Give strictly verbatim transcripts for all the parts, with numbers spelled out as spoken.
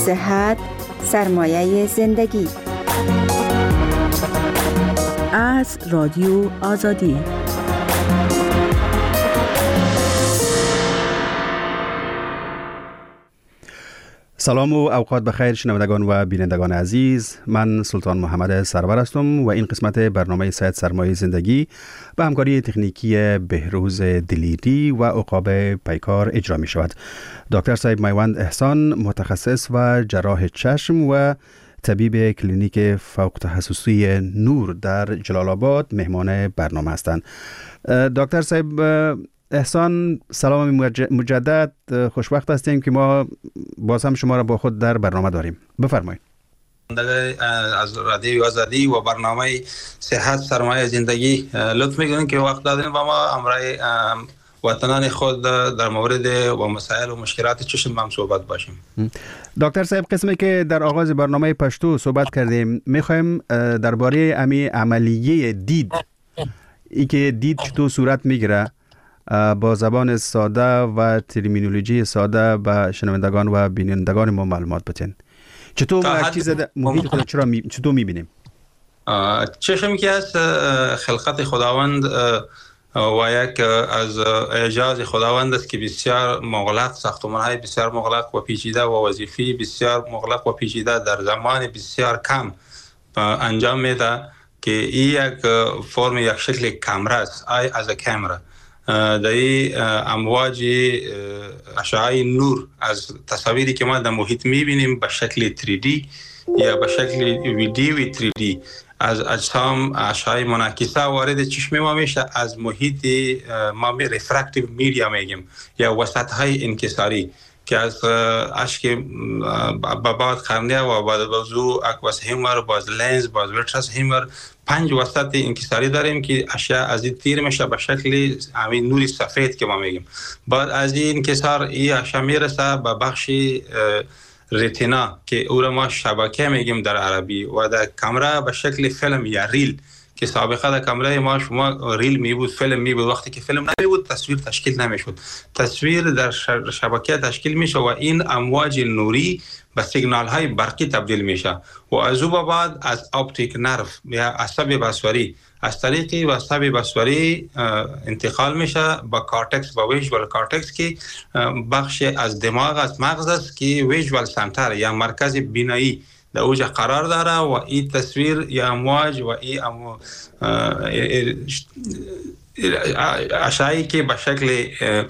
صحت سرمایه زندگی. از رادیو آزادی. سلام و اوقات بخیر شنوندگان و بینندگان عزیز. من سلطان محمد سرور هستم و این قسمت برنامه صحت سرمایه زندگی به همکاری تکنیکی بهروز دلیری و عقاب پیکار اجرا می شود. دکتر صاحب میوند احسان، متخصص و جراح چشم و طبیب کلینیک فوق تخصصی نور در جلال آباد مهمان برنامه هستند. دکتر صاحب احسان، سلام مجدد، خوشوقت هستیم که ما باز هم شما را با خود در برنامه داریم. بفرمایید. از رادیو آزادی و برنامه صحت سرمایه زندگی لطف میکنین که وقت دادین و ما امرای وطنان خود در مورد و مسائل و مشکلات چشم هم صحبت باشیم. دکتر صاحب، قسمی که در آغاز برنامه پشتو صحبت کردیم، میخوایم درباره امی عملیه دید، ای که دید چطور صورت میگیره، با زبان ساده و ترمینولوژی ساده به شنوندگان و بینندگان ما معلومات بدین. چطور ما یک چیز محیط خود چرا می... چطور میبینیم؟ چشم که از خلقت خداوند و یک از اعجاز خداوند است که بسیار مغلق، ساختمان‌های بسیار مغلق و پیچیده و وظیفه بسیار مغلق و پیچیده در زمان بسیار کم انجام میده که این یک فرم یک شکل کامرا است، آی از کامرا. در این امواج اشعه نور از تصاویری که ما در محیط میبینیم به شکل تری دی یا به شکل ویدیوی تری دی از اجسام اشعه منعکسه وارد چشم ما میشه، از محیط ما می رفرکتیو میدیا میگیم یا وسط های انکساری که از اشک به بعد قرنیه و بعد بازو اکواس هیمر، باز لنز، باز ورترس هیمر، پنج وسط انکساری داریم که اشیا از این تیر میشه به شکل همین نوری سفید که ما میگیم. بعد از این انکسار این اشیا میرسه به بخش رتینا که او را ما شبکه میگیم در عربی و در کامرا به شکل فیلم یا ریل که سابقه در کامرای ما شما ریل می بود، فیلم می بود. وقتی که فیلم نمی بود تصویر تشکیل نمیشد، تصویر در شبکه تشکیل میشه و این امواج نوری به سیگنال های برقی تبدیل میشه و از او بعد از اپتیک نرو یا عصب بصری از طریق عصب بصری انتقال میشه با کارتکس، با ویژوال کارتکس که بخش از دماغ از مغز است که ویژوال سنتر یا مرکز بینایی در اوج قرار داره و این تصویر یا امواج و این اشعه‌ای که به شکل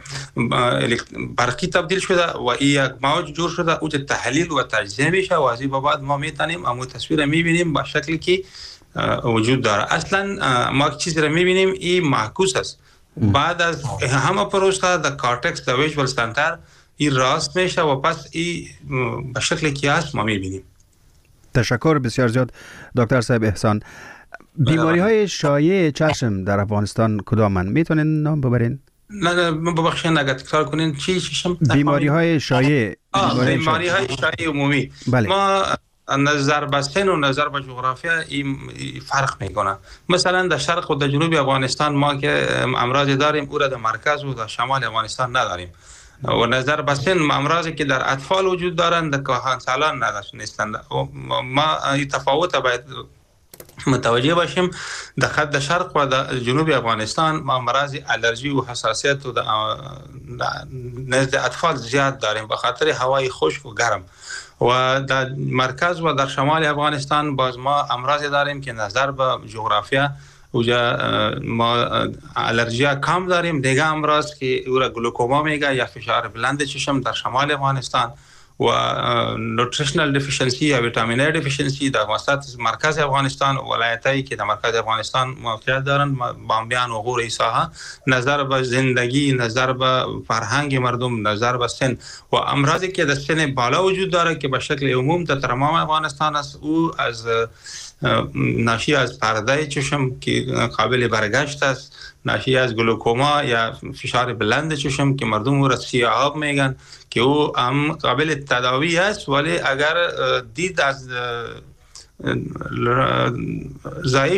برقی تبدیل شده و این یک موج جور شده اوج تحلیل و تجزیه میشه و از این بعد ما میتونیم امو تصویر میبینیم به شکلی که وجود داره. اصلا ما چیزی رو میبینیم این معکوس است. بعد از همه پروسه در کارتکس در ویژوال سنتر این راست میشه و پس این به شکلی که هست ما میبینیم. تشکر بسیار زیاد دکتر صاحب احسان. بیماری های شایع چشم در افغانستان کدامن؟ میتونین نام ببرین؟ نه نه ببخشید اگه تکرار کنین. چی چشم؟ بیماری های شایع. بیماری های شایع عمومی. بله. ما نظر به سن و نظر به جغرافیا این فرق میکنه. مثلا در شرق و در جنوب افغانستان ما که امراض داریم او را در مرکز و در شمال افغانستان نداریم. و نظر به سن امراضی که در اطفال وجود دارند در کهنسالان نیستند. ما این تفاوت باید متوجه باشیم. در خط شرق و در جنوب افغانستان ما امراض الرژی و حساسیت و نزد اطفال زیاد داریم به خاطر هوای خشک و گرم. و در مرکز و در شمال افغانستان باز ما امراضی داریم که نظر به جغرافیا اوجا ما الرژیا کم داریم. دیگه امراض که او را گلوکوما میگه یا فشار بلند چشم در شمال افغانستان و نوتریشنال دیفیشنسی یا ویتامین ای دیفیشنسی در وسط مرکز افغانستان و ولایتایی که در مرکز افغانستان موقعیت دارند، بامبیان و غور ایساها، نظر به زندگی، نظر به فرهنگ مردم، نظر به سن و امراضی که در سن بالا وجود داره که به شکل عموم در تمام افغانستان است، او از ناشی از پرده چشم که قابل برگشت است، ناشی از گلوکوما یا فشار بلند چشم که مردم او را سیاهاب میگن که او هم قابل تداوی است، ولی اگر دید از ضایع شد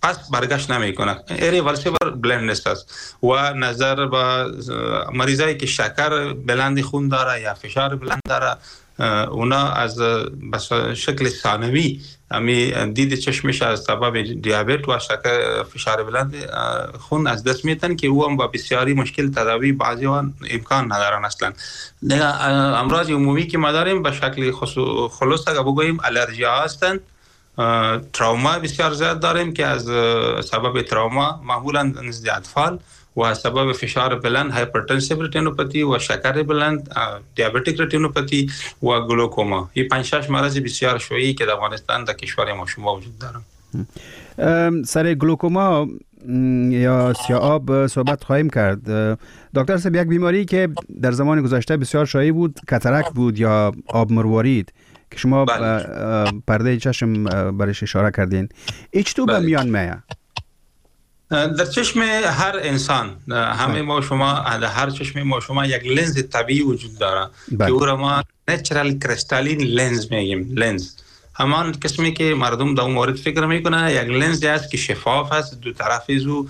پس برگشت نمیکنه. ایریورسیبل بلایندنس است. و نظر به مریضایی که شکر بلند خون داره یا فشار بلند داره، اونا از بس شکل ثانوی امی دید چشمش از سبب دیابت و شکر فشار بلند خون از دست میتن که او هم با بسیاری مشکل تداوی بعضی آن امکان ندارن اصلا. امراض عمومی که ما داریم به شکل خلاص اگه بگوییم الرژی ها هستند. تراوما بسیار زیاد داریم که از سبب تراوما معمولا نزد اطفال و سبب فشار بلند هایپرتنسیو رتینوپاتی و شکر بلند دیابتیک رتینوپاتی و گلوکوما. این پنج شش مرض بسیار شایعی که در افغانستان در کشور ما شما وجود دارن. سر گلوکوما یا سیاه آب صحبت خواهیم کرد. دکتر صاحب، یک بیماری که در زمان گذشته بسیار شایع بود کاتاراک بود یا آب مروارید که شما پرده چشم برش اشاره کردین، ایچ تو به میان میه؟ در چشم هر انسان، همه ما شما در هر چشم ما شما یک لنز طبیعی وجود داره که او را ما نچرال کریستالین لنز میگیم. لنز همان قسمی که مردم در اون مورد فکر میکنه یک لنز است که شفاف است، دو طرف زو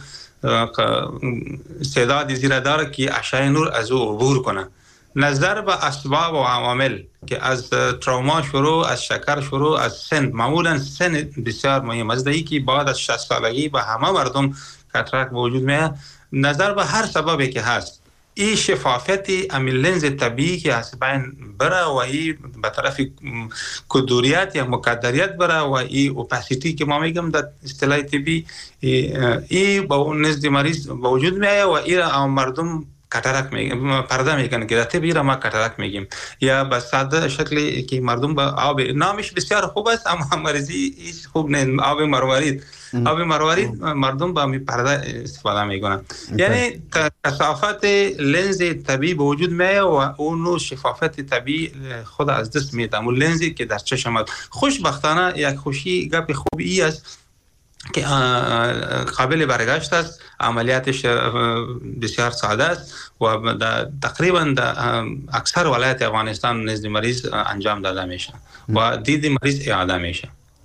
استعداد زیرا داره که اشعه نور از او عبور کنه. نظر به اسباب و عوامل که از تروما شروع، از شکر شروع، از سن، معمولا سن بسیار مهم است. دایی که بعد از شصت سالگی به همه مردم کاتاراک وجود میاد. نظر به هر سببی که هست، این شفافیت امی لنز طبیعی که از بین بره و این به طرف کدوریت یا مقدریت بره و این اوپاسیتی که ما میگم در اصطلاح طبی، این با اون نزد مریض وجود میاد و این مردم کاتاراک میگیم، پرده میکنه که در طبی را ما کاتاراک میگیم. یا به ساده شکلی که مردم به آب، نامش بسیار خوب است اما مریضی هیچ خوب نه، آب مروارید. آب مروارید مردم با می پرده استفاده میکنن. یعنی کثافت لنز طبیعی به وجود میاد و اون نوع شفافیت طبیعی خود از دست میده. اون لنزی که در چشم خوشبختانه یک خوشی گپ خوبی است که قابل برگشت است، عملیاتش بسیار ساده است و تقریبا در اکثر ولایت افغانستان نزد مریض انجام داده میشه و دید مریض اعاده میشه.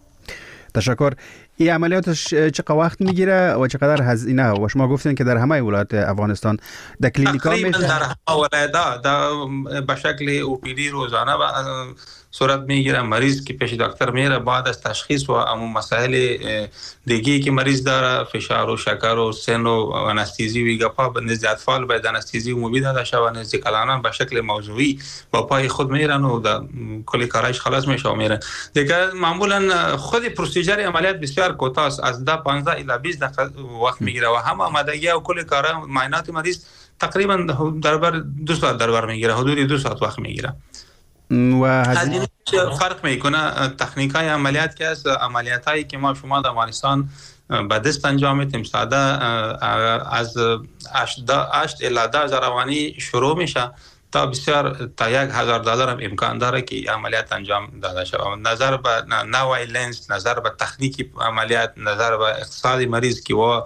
تشکر. این عملیاتش چقدر وقت میگیره و چقدر هزینه؟ و شما گفتین که در همه ولایت افغانستان در کلینیکا میشه؟ تقریبا در همه ولایت به شکل او پی دی روزانه صورت میگیره. مریض که پیش دکتر میره بعد از تشخیص و امون مسائل دیگی که مریض داره، فشار و شکر و سن و انستیزی و گپا، به نزد اطفال باید انستیزی عمومی داده شود، نزد کلانان به شکل موضوعی با پای خود میرن و در کلی کارش خلاص میشه و میرن دیگه. معمولا خود پروسیجر عملیات بسیار کوتاه است، از ده پانزده الی بیست دقیقه وقت میگیره و همه آمادگی و کلی کارا معاینات مریض تقریبا در بر دو ساعت در بر میگیره، حدود دو ساعت وقت میگیره. و هزینه فرق میکنه. تکنیکای عملیات که از عملیات هایی که ما شما در افغانستان به دست انجام میدیم ساده از هشت الی ده هزار افغانی شروع میشه تا بسیار تا یک هزار دلار هم امکان داره که عملیات انجام داده شود. نظر به نوع لنز، نظر به تکنیک عملیات، نظر به اقتصاد مریض که و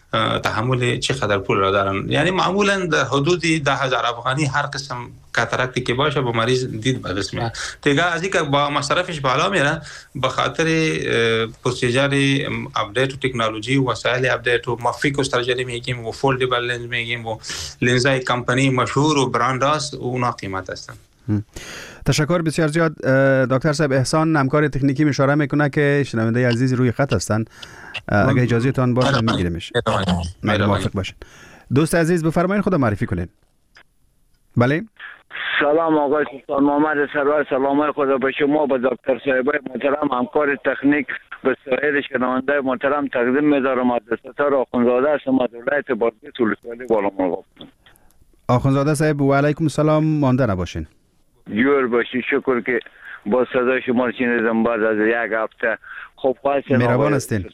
تحمل چقدر پول را دارن. یعنی معمولا در حدود ده هزار افغانی هر قسم کاتاراکتی که باشه با مریض دید به دست میاد. دیگه از اینکه با مصرفش بالا میره به خاطر پروسیجر اپدیت و تکنولوژی و وسایل اپدیت و ما فیکو سرجری میگیم و فولدبل لنز میگیم و لنزای کمپانی مشهور و برند است و اونا قیمت هستن. تشکر بسیار زیاد. دکتر صاحب احسان همکار تکنیکی اشاره میکنه که شنونده عزیز روی خط هستن، اگه اجازه تان باشه میگیریمش. موافق باشین. دوست عزیز بفرمایید خود معرفی کنین. بله. سلام آقای سلطان محمد سرور، سلام خدا به شما، به دکتر صاحب محترم همکار تکنیک، به سایر شنونده محترم تقدیم می‌دارم. از ستار آخونزاده هستم از ولایت بادغیس ولسوالی بالامرغ. آخونزاده صاحب و علیکم السلام، مانده نباشین. جور باشی، شکر که با صدای شما شنیدم بعد از یک هفته. خوب هستین؟ مهربان هستین.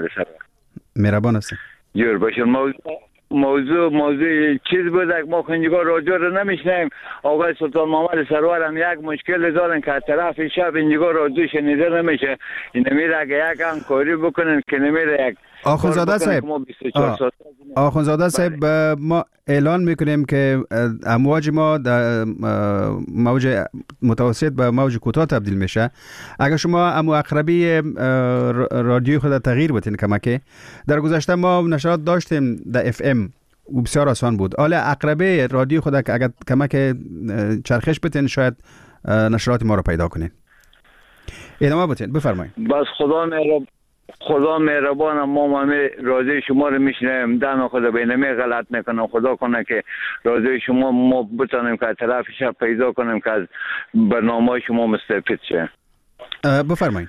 مهربان هستین. جور باشین. موضوع موضوع موضوع چیز بود که ما خنجگاه راجع رو نمیشنیم. آقای سلطان محمد سرور هم یک مشکل دارن که طرف شب اینجا راجع شنیده نمیشه. این میره اگه یک همکاری بکنن که نمیره یک آخونزاده صاحب آخونزاده صاحب ما اعلان میکنیم که امواج ما در موج متوسط به موج کوتاه تبدیل میشه. اگر شما امو اقربی رادیوی خود تغییر بدین کمکی. در گذشته ما نشرات داشتیم در اف ام و بسیار آسان بود. حالا اقربی رادیو خود اگر کمک چرخش بدین شاید نشرات ما رو پیدا کنین. ادامه بدین، بفرمایید. بس خدا مهربان خدا مهربان، ما همه راضی شما رو میشنیم، دم خدا بینمی غلط نکنم. خدا کنه که راضی شما ما بتونیم که طرفش پیدا کنیم که از برنامه شما مستفید شه. بفرمایید.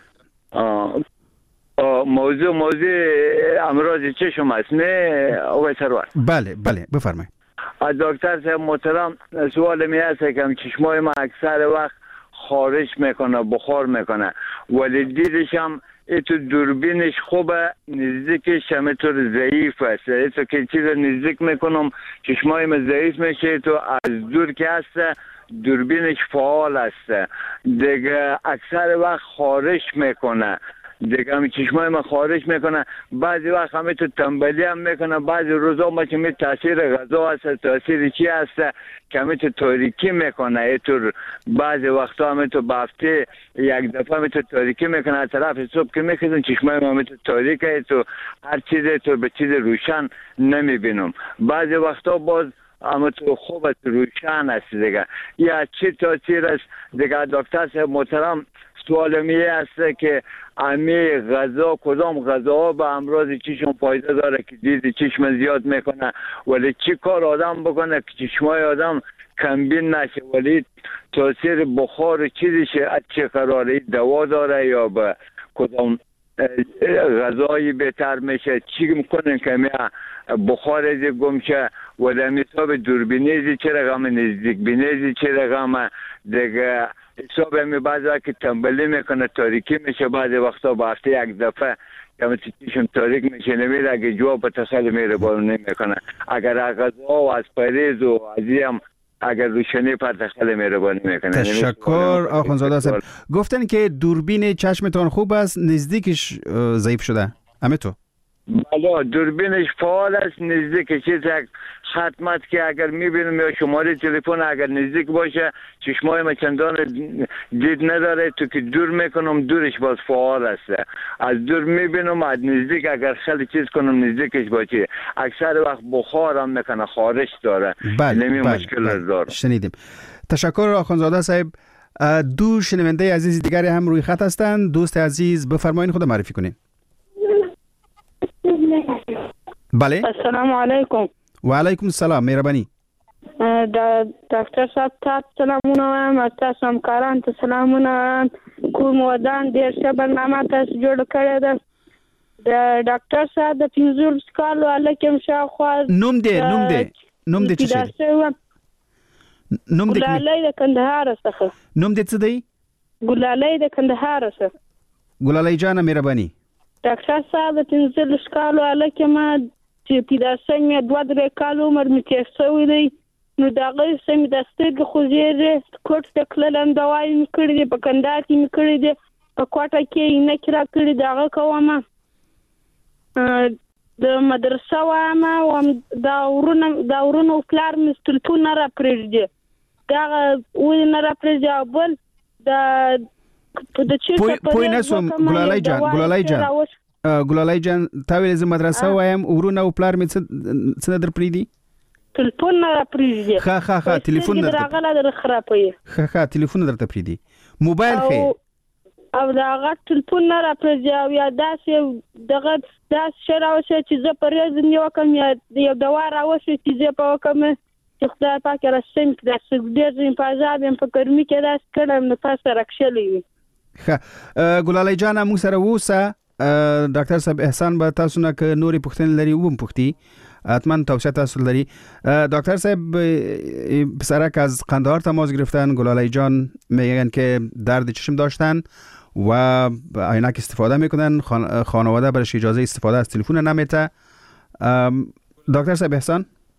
موضوع موضوع امراض چشم است نه آقای سرور؟ بله بله بفرمایید. دکتر صاحب محترم، سوال می هست که چشمای ما اکثر وقت خارش میکنه، بخار میکنه، ولی دیدش هم ایتو دوربینش خوبه، نزدیکش همه طور ضعیف است. ایتو که چیز نزدیک میکنم چشمای ما ضعیف میشه، تو از دور که هست دوربینش فعال است دیگه، اکثر وقت خارش میکنه دیگه، همین چشمای ما خارش میکنه. بعضی وقت همه تو تنبلی هم میکنه، بعضی روزا ما که می تاثیر غذا هست، تاثیر چی هست که همه تو تاریکی میکنه. اینطور بعضی وقتا همه تو بافته یک دفعه همه تو تاریکی میکنه، از طرف صبح که میکنن چشمای ما همه تو تاریکه، تو هر چیزی تو به چیز روشن نمیبینم. بعضی وقتا باز اما تو خوب روشن است دیگه. یا چی تاثیر است دیگه؟ دکتر صاحب محترم، سوال میه است که امی غذا کدام غذا به امراض چشم فایده داره که دید چشم زیاد میکنه، ولی چی کار آدم بکنه که چشمای آدم کمبین نشه، ولی تاثیر بخار چیزشه از چه قراره؟ دوا داره یا به کدام غذایی بهتر میشه؟ چی میکنن که می بخار از گم شه؟ و در حساب دوربینیزی چه رقم، نزدیک بینیزی چه رقم دیگه؟ حساب همی بعضی وقت که تنبلی میکنه تاریکی میشه، بعضی وقتا با هفته یک دفعه که چشم تاریک میشه نمیره، اگه جواب به تخیل میره بارو نمیکنه. اگر از غذا و از پریز و ازی هم اگر روشنی پر تخیل میره بارو نمیکنه. تشکر آخونزاده صاحب. گفتن که دوربین چشمتان خوب است، نزدیکش ضعیف شده همه تو؟ بله دوربینش فعال است، نزدیک چیز خدمت که اگر میبینم یا شماره تلفن اگر نزدیک باشه چشمای ما چندان دید نداره، تو که دور میکنم دورش باز فعال است. از دور میبینم، از نزدیک اگر خیلی چیز کنم نزدیکش باشه اکثر وقت بخار هم میکنه، خارش داره. بله نمی بله مشکل بله. داره. شنیدیم. تشکر آخونزاده صاحب. دو شنونده عزیز دیگری هم روی خط هستند. دوست عزیز بفرمایید خود معرفی کنین. بله السلام علیکم. و علیکم السلام. مهربانی. دکتر صاحب تاسو سلامونه وایم، تاسو همکاران ته سلامونه وایم. کوم ودان ډیر ښه برنامه تاسو جوړ کړې ده. د ډاکټر صاحب د پنځلس کالو هلک شاوخوا نوم دی نوم دی نوم دی څه شي؟ نوم دی ګلالۍ د کندهار څخه. نوم دی څه دی؟ ګلالۍ د کندهار څخه. ګلالۍ جانه مهرباني. ډاکټر صاحب د پنځلس کالو هلک ما چې پیدا سمې دوه درې کال عمر مې تېر شوی دی، نو د هغې سمې د سترګې خوځېږي، کوټ ته تللم دوایي مې کړي دي، په کندهار کې مې کړي دي، په کوټه کې عینکې را کړي د هغه کومه د مدرسه وایم او دا ورونه دا ورونه پلار مې تلیفون نه را پرېږدي، دغه ولې نه را پرېږدي؟ او بل د چېرته پوه نه شوم ګلالۍ جان ګلالۍ جان ګلالۍ جان تا ویل زه مدرسه وایم ورونه او پلار مې څه نه در پرېږدي؟ تلیفون نه را پرېږدي. ښه ښه ښه تلیفون نه راغله در خرابوي. ښه ښه تلیفون درته پرېږدي. موبایل ښه او د هغه تلیفون نه را پرېږدي، او یا داسې دغه داسې شی راوشي چې زه پرهیز یې وکړم، یا یو دوا راوشي چې زه په وکړم چې خدای پاک را سم کړي. داسې ډېر ځین په عذاب یم په ګرمي کې داسې کړم نو پاسه راکښلی وي. ښه ګلالۍ جانه موږ سره اوسه. ډاکټر صاحب احسان به تاسو نه که نورې پوښتنې لري وم پوښتي، حتما توصیه تاسو لري. دکتر صاحب پسرک از قندهار تماس گرفتن. گلالۍ جان میگن که درد چشم داشتن و عینک استفاده میکنن، خانواده برش اجازه استفاده از تلفن نمیده. دکتر صاحب احسان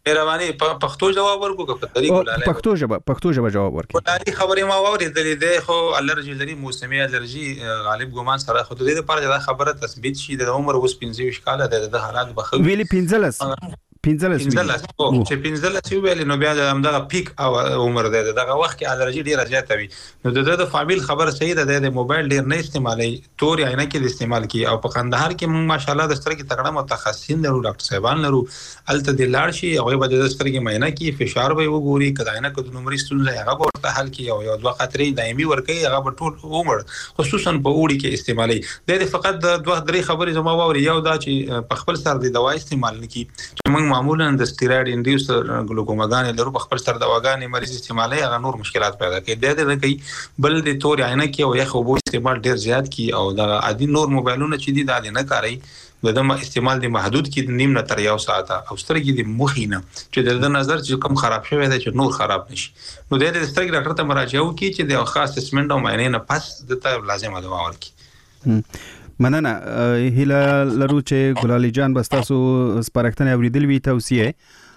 مهرباني په پښتو جواب ورکو که په طریقو لاله پښتو ژبه پښتو ژبه جواب ورکړي. ولادي خبرې ما واورېدلې ده خو الرجی لري موسمي الرجی غالب ګومان سره خو د دې لپاره دا خبره تثبیت شي د عمر اوس پنځه ویشت کاله ده د حالات بخو ویلي پنځلس پنځلس پنځلس او چې پنځلس ویل نو بیا د همدغه پیک او عمر ده دغه وخت کې الرجی ډیره زیاته وي نو د د فامیل خبر صحیح ده د موبایل ډیر نه استعمالي تور عینه کې استعمال کی او په قندهار کې موږ ماشاءالله د سترګې تکړه متخصصین لرو ډاکټر صاحبان لرو الته د لاړ شي او به د سترګې معاینه کې فشار به وګوري کله عینه کې د نمبر ستونزه هغه ورته حل کی او یو دوه خطرې دایمي ورکي هغه په ټول عمر خصوصا په اوړي کې استعمالي د فقط د دوه درې خبرې زما ووري یو دا چې په خپل سر د دوا استعمال نکي چې موږ معمولا د سټیراید انډیوس ګلوکوماګان لرو په خپل سر دواګانې مریض استعمالي هغه نور مشکلات پیدا کوي د دې نه کوي بل د تور عینه کې او یخ وبو استعمال ډیر زیات کی او د عادي نور موبایلونو چې دي دا نه کاری د دم استعمال دی محدود کی نیم نه تر یو ساعت او سترګې د مخینه چې د نظر چې کم خراب شوی دی چې نور خراب نشي نو د دې سترګې ډاکټر ته مراجعه وکړي چې د خاص اسسمنت او معاینې نه پس د ته لازمه دوا ورکړي. مننه هیله لرو چې ګلالي جان بستاسو سپارښتنه اوریدل وی توصیه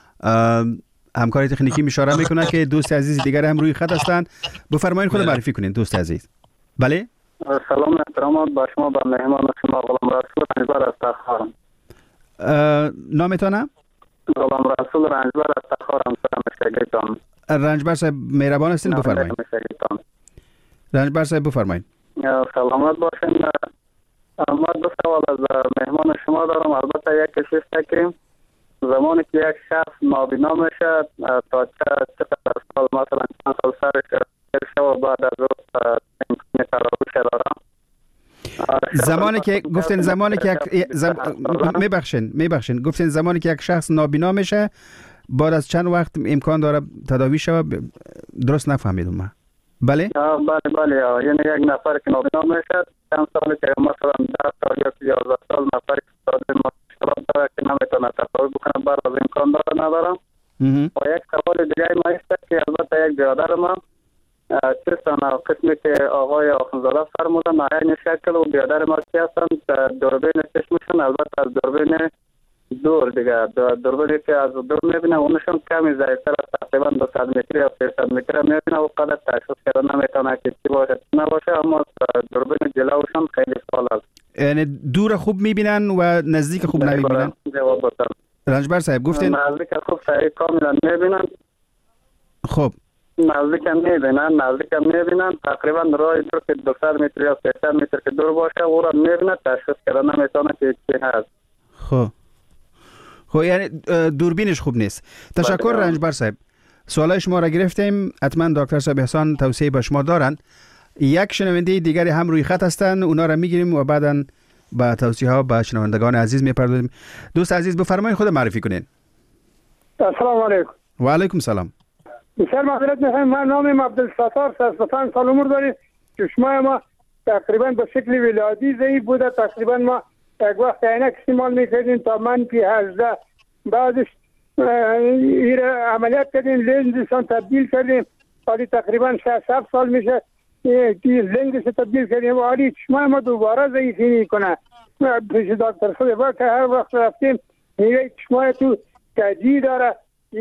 همکار تکنیکی اشاره میکنه که دوست عزیز دیگر هم روی خط هستند. بفرمایید خود معرفی کنید دوست عزیز. بله سلام احترامات با شما با مهمان شما غلام رسول رنجبر از تخارم. نامتان؟ غلام رسول رنجبر از تخارم سلام شگیتان. رنجبر صاحب مهربان هستین بفرمایید. رنجبر صاحب بفرمایید. سلامت باشین. ما دو سوال از مهمان شما دارم البته یک کشش تکریم زمانی که یک شخص نابینا میشه تا چه سال مثلا چند سال سرش و بعد از اون تراوش دارم زمانی که گفتین زمانی که یک زم... میبخشین میبخشین گفتین زمانی که یک شخص نابینا میشه بعد از چند وقت امکان داره تداوی شود درست نفهمیدم من بله بله بله یعنی یک نفر که نابینا میشه چند سالی که مثلا ده سال یا یازده سال نفر که سالی مشکلات داره که نمیتونه تداوی بکنه بعد از امکان داره ندارم و یک سوال دیگه ما است که البته یک برادر ما چه سنه قسمی که آقای آخونزاده فرمودن آین شکل و برادر ما که هستن دوربین چشمشون البته از دوربین دور دیگه دوربینی که از دور میبینه اونشون کمی ضعیفتر تقریبا دو صد متری یا سیصد متری میبینه و قدر تشخیص کرده نمیتونه که چی باشه نباشه اما دوربین جلوشون خیلی سال است. یعنی دور خوب میبینن و نزدیک خوب نمیبینن؟ جواب بدم. رنجبر صاحب گفتین نزدیک خوب صحیح کاملا میبینن. خب نزدیک هم میبینن نزدیک هم میبینن تقریبا راه دور که دو صد متر یا سیصد متر که دور باشه او را میبینه تشخیص کرده نمیتونه که چی هست. خب خب یعنی دوربینش خوب نیست. تشکر رنجبر صاحب. سوالای شما را گرفتیم. حتما دکتر صاحب احسان توصیه به شما دارن. یک شنونده دیگری هم روی خط هستن اونا را میگیریم و بعداً با توصیه ها به شنوندگان عزیز میپردازیم. دوست عزیز بفرمایید خود معرفی کنین. السلام علیکم. و علیکم سلام. بسیار معذرت میخوایم من نامم عبدالستار شصت و پنج سال عمر داریم. چشمای ما تقریبا به شکل ولادی ضعیف بوده تقریبا ما یک وقت عینک استعمال میکردیم تا منفی هجده بعدش عملیات کردیم لنزشان تبدیل کردیم حالی تقریبا شش هفت سال میشه لنزش تبدیل کردیم و حالی چشمای ما دوباره ضعیفی میکنه پیش دکتر صاحب که هر وقت رفتیم میگه چشمای تو کجی داره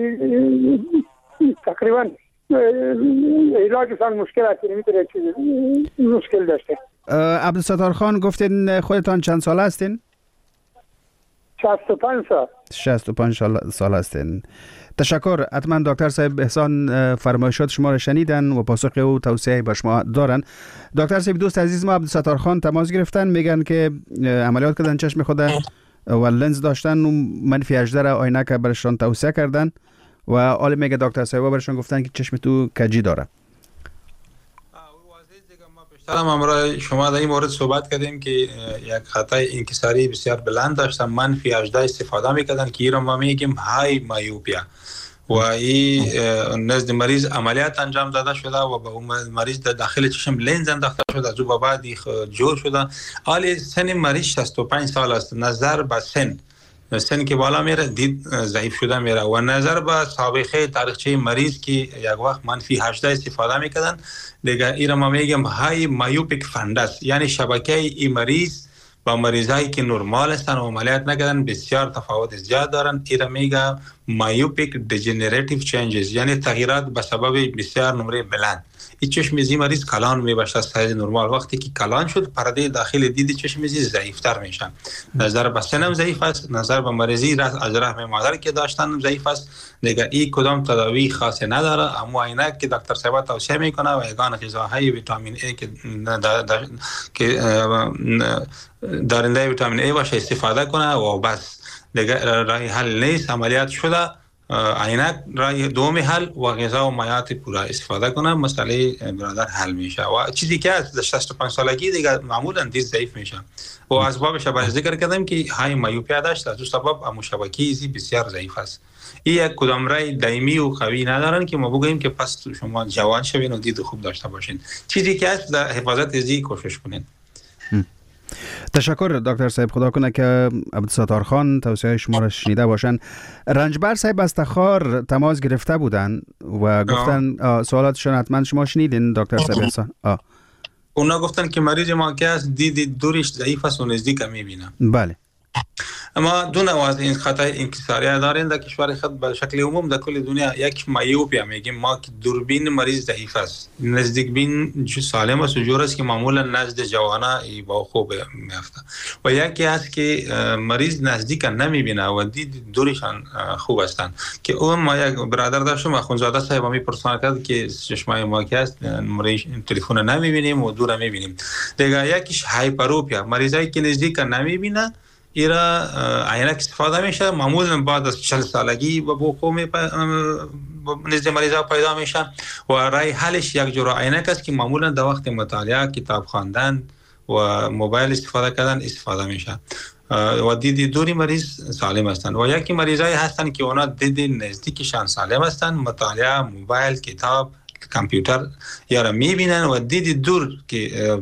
تقریبا علاجشان مشکل است نمیتونه مشکل داشته. عبدالستار خان گفتین خودتان چند سال هستین؟ شصت و پنج سال. شصت و پنج سال هستین. تشکر. حتما دکتر صاحب احسان فرمایشات شما را شنیدن و پاسخ او توصیه به شما دارن. دکتر صاحب دوست عزیز ما عبدالستار خان تماس گرفتن میگن که عملیات کردن چشم خود و لنز داشتن و منفی هجده را عینک برشان توصیه کردن و حالا میگه دکتر صاحب برشان گفتن که چشم تو کجی داره. سلام امروز شما در این مورد صحبت کردیم که یک خطای انکساری بسیار بلند داشتن منفی هجده استفاده میکردن که این رو ما میگیم های مایوپیا و این نزد مریض عملیات انجام داده شده و به مریض در داخل چشم لنز انداخته شده از او بعد جور شده. حالی سن مریض شصت و پنج سال است. نظر به سن سن که بالا میره دید ضعیف شده میره و نظر به سابقه تاریخچه مریض که یک وقت منفی هجده استفاده میکردن دیگه این ما میگم های مایوپیک فندس یعنی شبکه این مریض با مریضایی که نرمال هستن و عملیات نکردن بسیار تفاوت زیاد دارن. این میگه مایوپیک دیجنراتیو چینجز، یعنی تغییرات به سبب بسیار نمره بلند. این چشمزی مریض کلان میبشه از سایز نرمال. وقتی که کلان شد پرده داخل دید چشمزی ضعیفتر میشه. نظر به سنم ضعیف است، نظر به مریضی از رحم مادر که داشتن ضعیف است. دیگه این کدام تداوی خاصی نداره، اما عینک که دکتر صاحب توصیه میکنه و یگان غذاهای ویتامین ای که که دارنده ویتامین ای باشه استفاده کنه و بس. دیگه راه حل نیست، عملیات شده عینک راه دوم حل و غذا و مایعات پورا استفاده کنه، مسئله برادر حل میشه. و چیزی که از شصت و پنج سالگی دیگه معمولا دید ضعیف میشه و اسبابش باید ذکر کردم که های مایوپیا داشت، از سبب امو شبکی زی بسیار ضعیف است. این یک کدام رای دائمی و قوی ندارن که ما بگیم که پس شما جوان شوین و دید خوب داشته باشین. چیزی که از حفاظت زی کوشش کنین. تشکر دکتر صاحب، خدا کنه که عبدالستار خان توصیه شما را شنیده باشن. رنجبر صاحب از تخار تماس گرفته بودن و گفتن سوالاتشون حتما شما شنیدین دکتر صاحب احسان. اونا گفتن که مریض ما که است دید دورش ضعیف است و نزدیک میبینه. بله. اما دو نوع از این خطای انکساری دارین در کشور خود به شکل عموم در کل دنیا. یک مایوپیا میگیم ما که دوربین مریض ضعیف است، نزدیک بین جو سالم است و جور است که معمولا نزد جوانا با خوب میافته. و یکی هست که مریض نزدیک نمیبینه و دید دورشان خوب هستند که اون ما یک برادر داشتم اخوندزاده صاحب می پرسان کرد که چشمای ما که است مریض تلفن نمیبینیم و دور میبینیم. دیگه یکیش هایپروپیا، مریضایی که نزدیک نمیبینه ایرا عینک استفاده میشه، معمولا بعد از چهل سالگی و بوقوم نزد مریضا پیدا میشه و رای حلش یک جور عینک است که معمولا در وقت مطالعه، کتاب خواندن و موبایل استفاده کردن استفاده میشه و دید دوری مریض سالم هستند. و یکی مریضایی هستند که اونا دید نزدیکشان سالم هستند، مطالعه، موبایل، کتاب، کامپیوتر یا میبینن و دید دور که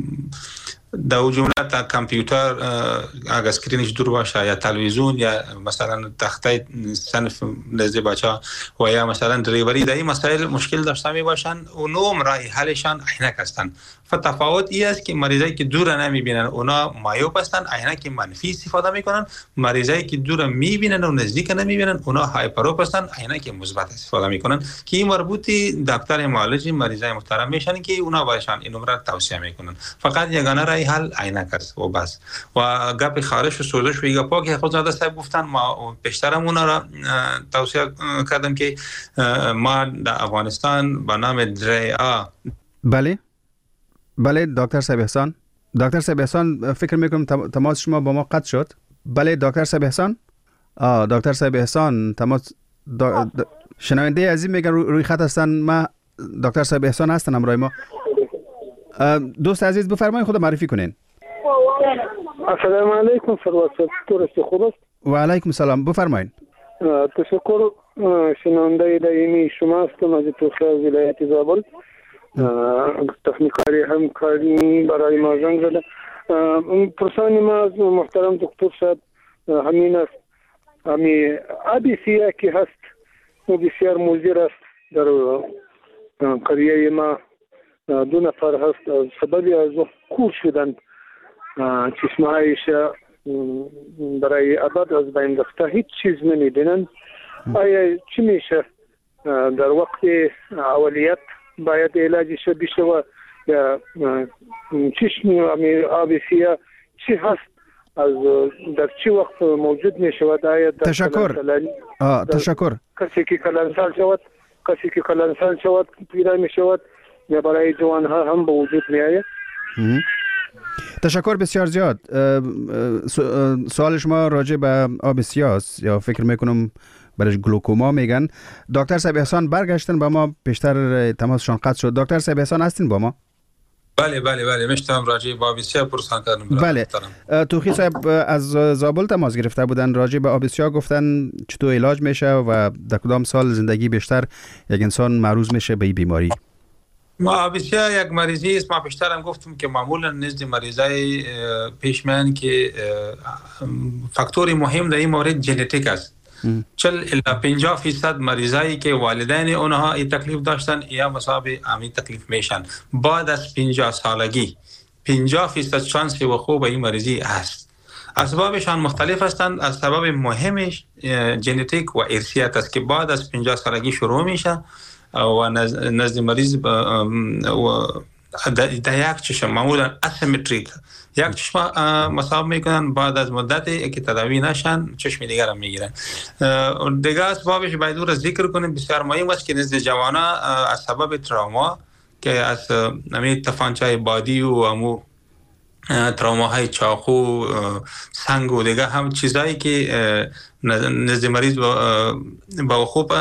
در جمله تا کامپیوتر اگر اسکرینش دور باشه یا تلویزیون یا مثلا تخته صنف نزد بچه‌ها و یا مثلا دریوری، در این مسائل مشکل داشته می باشن و نوم راه حلشان عینک هستند. فتفاوت این است که مریضایی که دور نمیبینن اونا مایوپ هستند، عینک منفی استفاده میکنن. مریضایی که دور میبینن و نزدیک نمیبینن اونا هایپروپ هستند، عینک مثبت استفاده میکنن که این مربوطی دکتر معالج مریضای محترم میشن که اونا برایشان این نمره توصیه میکنن. فقط یگانه راه حل عینک است و بس. و گپ خارش و سوزش و ایگا پاک خودزاده صاحب گفتن، ما پیشترم اونا را توصیه کردم که ما در افغانستان به نام دریا. بله بله دکتر صاحب احسان. دکتر صاحب احسان فکر میکنم تماس شما با ما قطع شد. بله دکتر صاحب احسان. آه دکتر صاحب احسان تماس دا... دا... شنونده عزیز میگن روی خط هستن. ما دکتر صاحب احسان هستن همراه ما. دوست عزیز بفرمایید خود معرفی کنین. السلام علیکم سروات صاحب، خوب است؟ و علیکم السلام، بفرمایید. تشکر. شنونده دائمی شما هستم از توخی از ولایت زابل. تکنیکاری همکاری برای ما زنگ زده. پرسان ما از محترم دکتر صاحب همین است، همین آبیسیا که هست و بسیار مضر است در قریه ما. دو نفر هست از سبب از کور شدند، چشمه هایش برای ابد از بین رفته، هیچ چیز نمیبینند. آیا چی میشه در وقت اولیت باید علاجش بشه و یا چشم آبیسیا چی هست، از در چی وقت موجود می شود؟ آیا در تشکر آه تشکر کسی که کلانسال شود کسی که کلانسال شود پیدا می شود یا برای جوان ها هم به وجود می آید؟ تشکر بسیار زیاد. سوال شما راجع به آبیسیا است یا فکر میکنم برش گلوکوما میگن. دکتر صاحب احسان برگشتن با ما، پیشتر تماسشان قطع شد. دکتر صاحب احسان هستین با ما؟ بله بله بله میشتم راجع به آبیسیا پرسان کردم. بله توخی صاحب از زابل تماس گرفته بودن، راجع به آبیسیا گفتن چطور علاج میشه و در کدام سال زندگی بیشتر یک انسان معرض میشه به این بیماری؟ ما آبیسیا یک مریضی است، ما پیشترم گفتم که معمولا نزد مریضای پیشمن که فاکتوری مهم در این مورد ژنتیک است. چهل الی پنجاه فیصد مریضایی که والدین اونها این تکلیف داشتن یا مصاب همین تکلیف میشن بعد از پنجاه سالگی. پنجاه فیصد شانس وقوع به این مریضی هست. اسبابشان مختلف هستند. از سبب مهمش ژنتیک و ارثیت است که بعد از پنجاه سالگی شروع میشه و نزد مریض و در یک چشم معمولا اسیمتریک یک چشم مصاب میکنن، بعد از مدتی که تداوی نشن چشم دیگر هم میگیرن. دیگه اسبابش باید رو ذکر کنیم، بسیار مهم است که نزد جوانا از سبب تراما که از همین تفانچه بادی و امو تراوماهای چاقو، سنگ و دیگه هم چیزایی که نزد مریض با خوب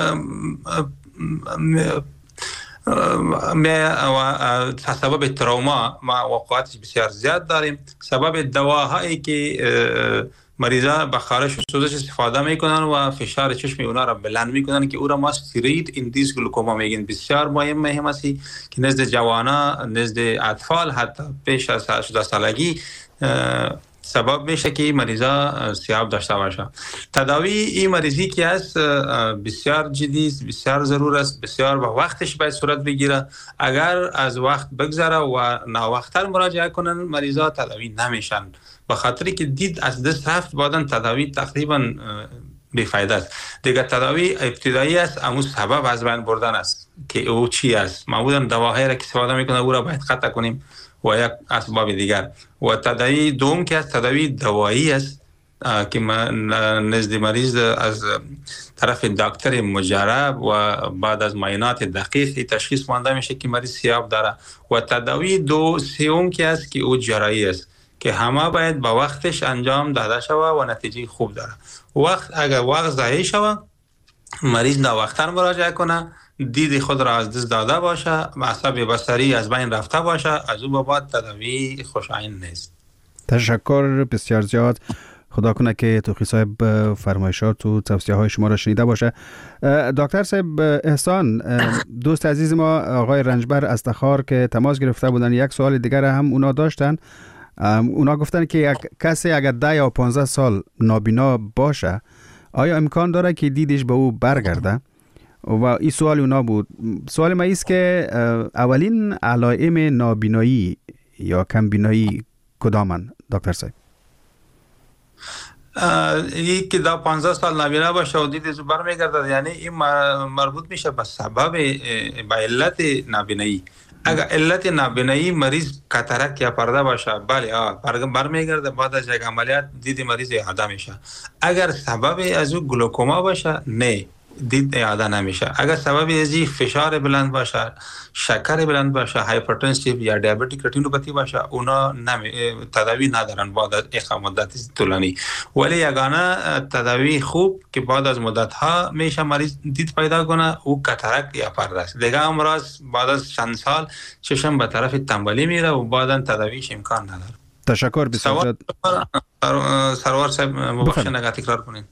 و سبب تراوما ما وقایعش بسیار زیاد داریم. سبب دواهایی که مریضا به خارش و سوزش استفاده میکنن و فشار چشم اونا را بلند میکنن که او را ما استیروید ایندیس گلوکوما میگن. بسیار مهم مهم است که نزد جوانا، نزد اطفال حتی پیش از هجده سالگی سبب میشه که مریضا سیاب داشته باشه. تداوی این مریضی که است بسیار جدی است، بسیار ضرور است، بسیار با وقتش باید صورت بگیره. اگر از وقت بگذره و ناوقتر مراجعه کنن مریضا تداوی نمیشن، به خاطری که دید از دست رفت بعدن تداوی تقریبا بی‌فایده است. دیگه تداوی ابتدایی است، اما سبب از بین بردن است که او چی است. معمولا دواهایی را که استفاده میکنه او را باید قطع کنیم و یک اسباب دیگر. و تداوی دوم که است تداوی دوایی است که نزد مریض از طرف دکتر مجرب و بعد از معاینات دقیق تشخیص مانده میشه که مریض سیاب داره. و تداوی دو سوم که است که او جراحی است که همه باید با وقتش انجام داده شوه و نتیجه خوب داره. وقت اگر وقت ضایع شوه مریض ناوقتر مراجعه کنه، دید خود را از دست داده باشه، عصب بصری از بین رفته باشه، از او به بعد تداوی خوشایند نیست. تشکر بسیار زیاد. خدا کنه که توخی صاحب فرمایشات و توصیه های شما را شنیده باشه. دکتر صاحب احسان، دوست عزیز ما آقای رنجبر از تخار که تماس گرفته بودن یک سوال دیگر هم اونا داشتن. اونا گفتن که یک کسی اگر ده یا پانزده سال نابینا باشه آیا امکان داره که دیدش به او برگرده؟ و این سوال اونا بود. سوال ما ایست که اولین علائم نابینایی یا کمبینایی کدامن دکتر صاحب؟ این که دا پانزده سال نابینا باشه و دیدش برمیگرده، یعنی این مربوط میشه به سبب به علت نابینایی. اگر علت نابینایی مریض کاتاراکت یا پرده باشه بله برمیگرده، بعد از یک عملیات دید مریض اعاده میشه. اگر سبب از او گلوکوما باشه نه، دید اعاده نمیشه. اگر سبب ازی فشار بلند باشه، شکر بلند باشه، هایپرتنسیو یا دیابتیک رتینوپاتی باشه، اونا نمی تداوی ندارن بعد از یک مدت طولانی. ولی یگانه تداوی خوب که بعد از مدت ها میشه مریض دید پیدا کنه او کاتاراکت یا پرده است. دیگه امراض بعد از چند سال چشم به طرف تنبلی میره و بعداً تداویش امکان نداره. تشکر بسیار. سروار صاحب مبخشید اگر تکرار کنین.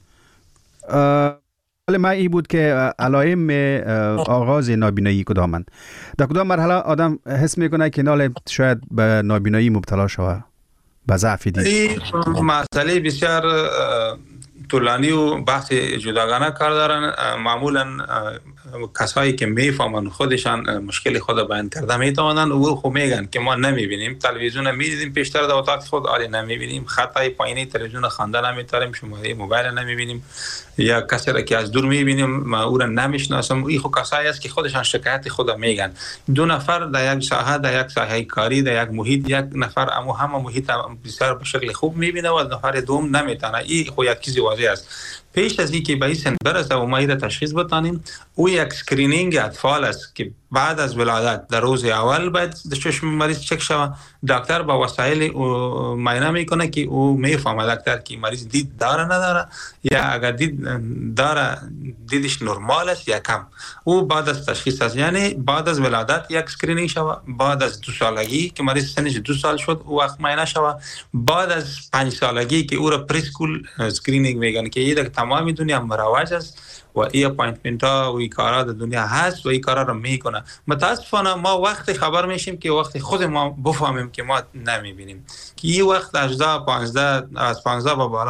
ما ای بود که علائم آغاز نابینایی کدامن؟ در کدام مرحله آدم حس میکنه که نال شاید به نابینایی مبتلا شوه، به ضعف دید؟ این مسئله بسیار طولانی و بحث جداگانه کار دارن. معمولا کسایی که میفهمن خودشان مشکل خود بیان کرده میتوانن او خود میگن که ما نمیبینیم، تلویزیون میدیدیم پیشتر در اتاق خود آلی نمیبینیم، خطای پایینی تلویزیون خانده نمیتاریم، شماره موبایل نمیبینیم، یا کسی را که از دور میبینیم ما او را نمیشناسم. این خود کسایی است که خودشان شکایت خود میگن. دو نفر در یک ساحه، در یک ساحه کاری، در یک محیط، یک نفر اما همه محیط بسیار به شکل خوب میبینه و نفر دوم نمیتونه. این خود یک چیزی واضح است. پیش از اینکه به این سن برسه و ما این تشخیص بتانیم، او یک اسکرینینگ اطفال است که بعد از ولادت در روز اول باید چشم مریض چک شود. دکتر با وسایل معاینه میکنه که او میفهمه دکتر که مریض دید داره نداره، یا اگر دید داره دیدش نرمال است یا کم. او بعد از تشخیص است، یعنی بعد از ولادت یک اسکرینینگ شود، بعد از دو سالگی که مریض سنش دو سال شد او وقت معاینه شود، بعد از پنج سالگی که او را پریسکول اسکرینینگ میگن که این تمام دنیا مروج است و این اپاینتمنت ها و این کارا در دنیا هست و این کارا رو میکنه. متاسفانه ما وقت خبر میشیم که وقت خود ما بفهمیم که ما نمیبینیم که این وقت هجده پانزده از پانزده به بالا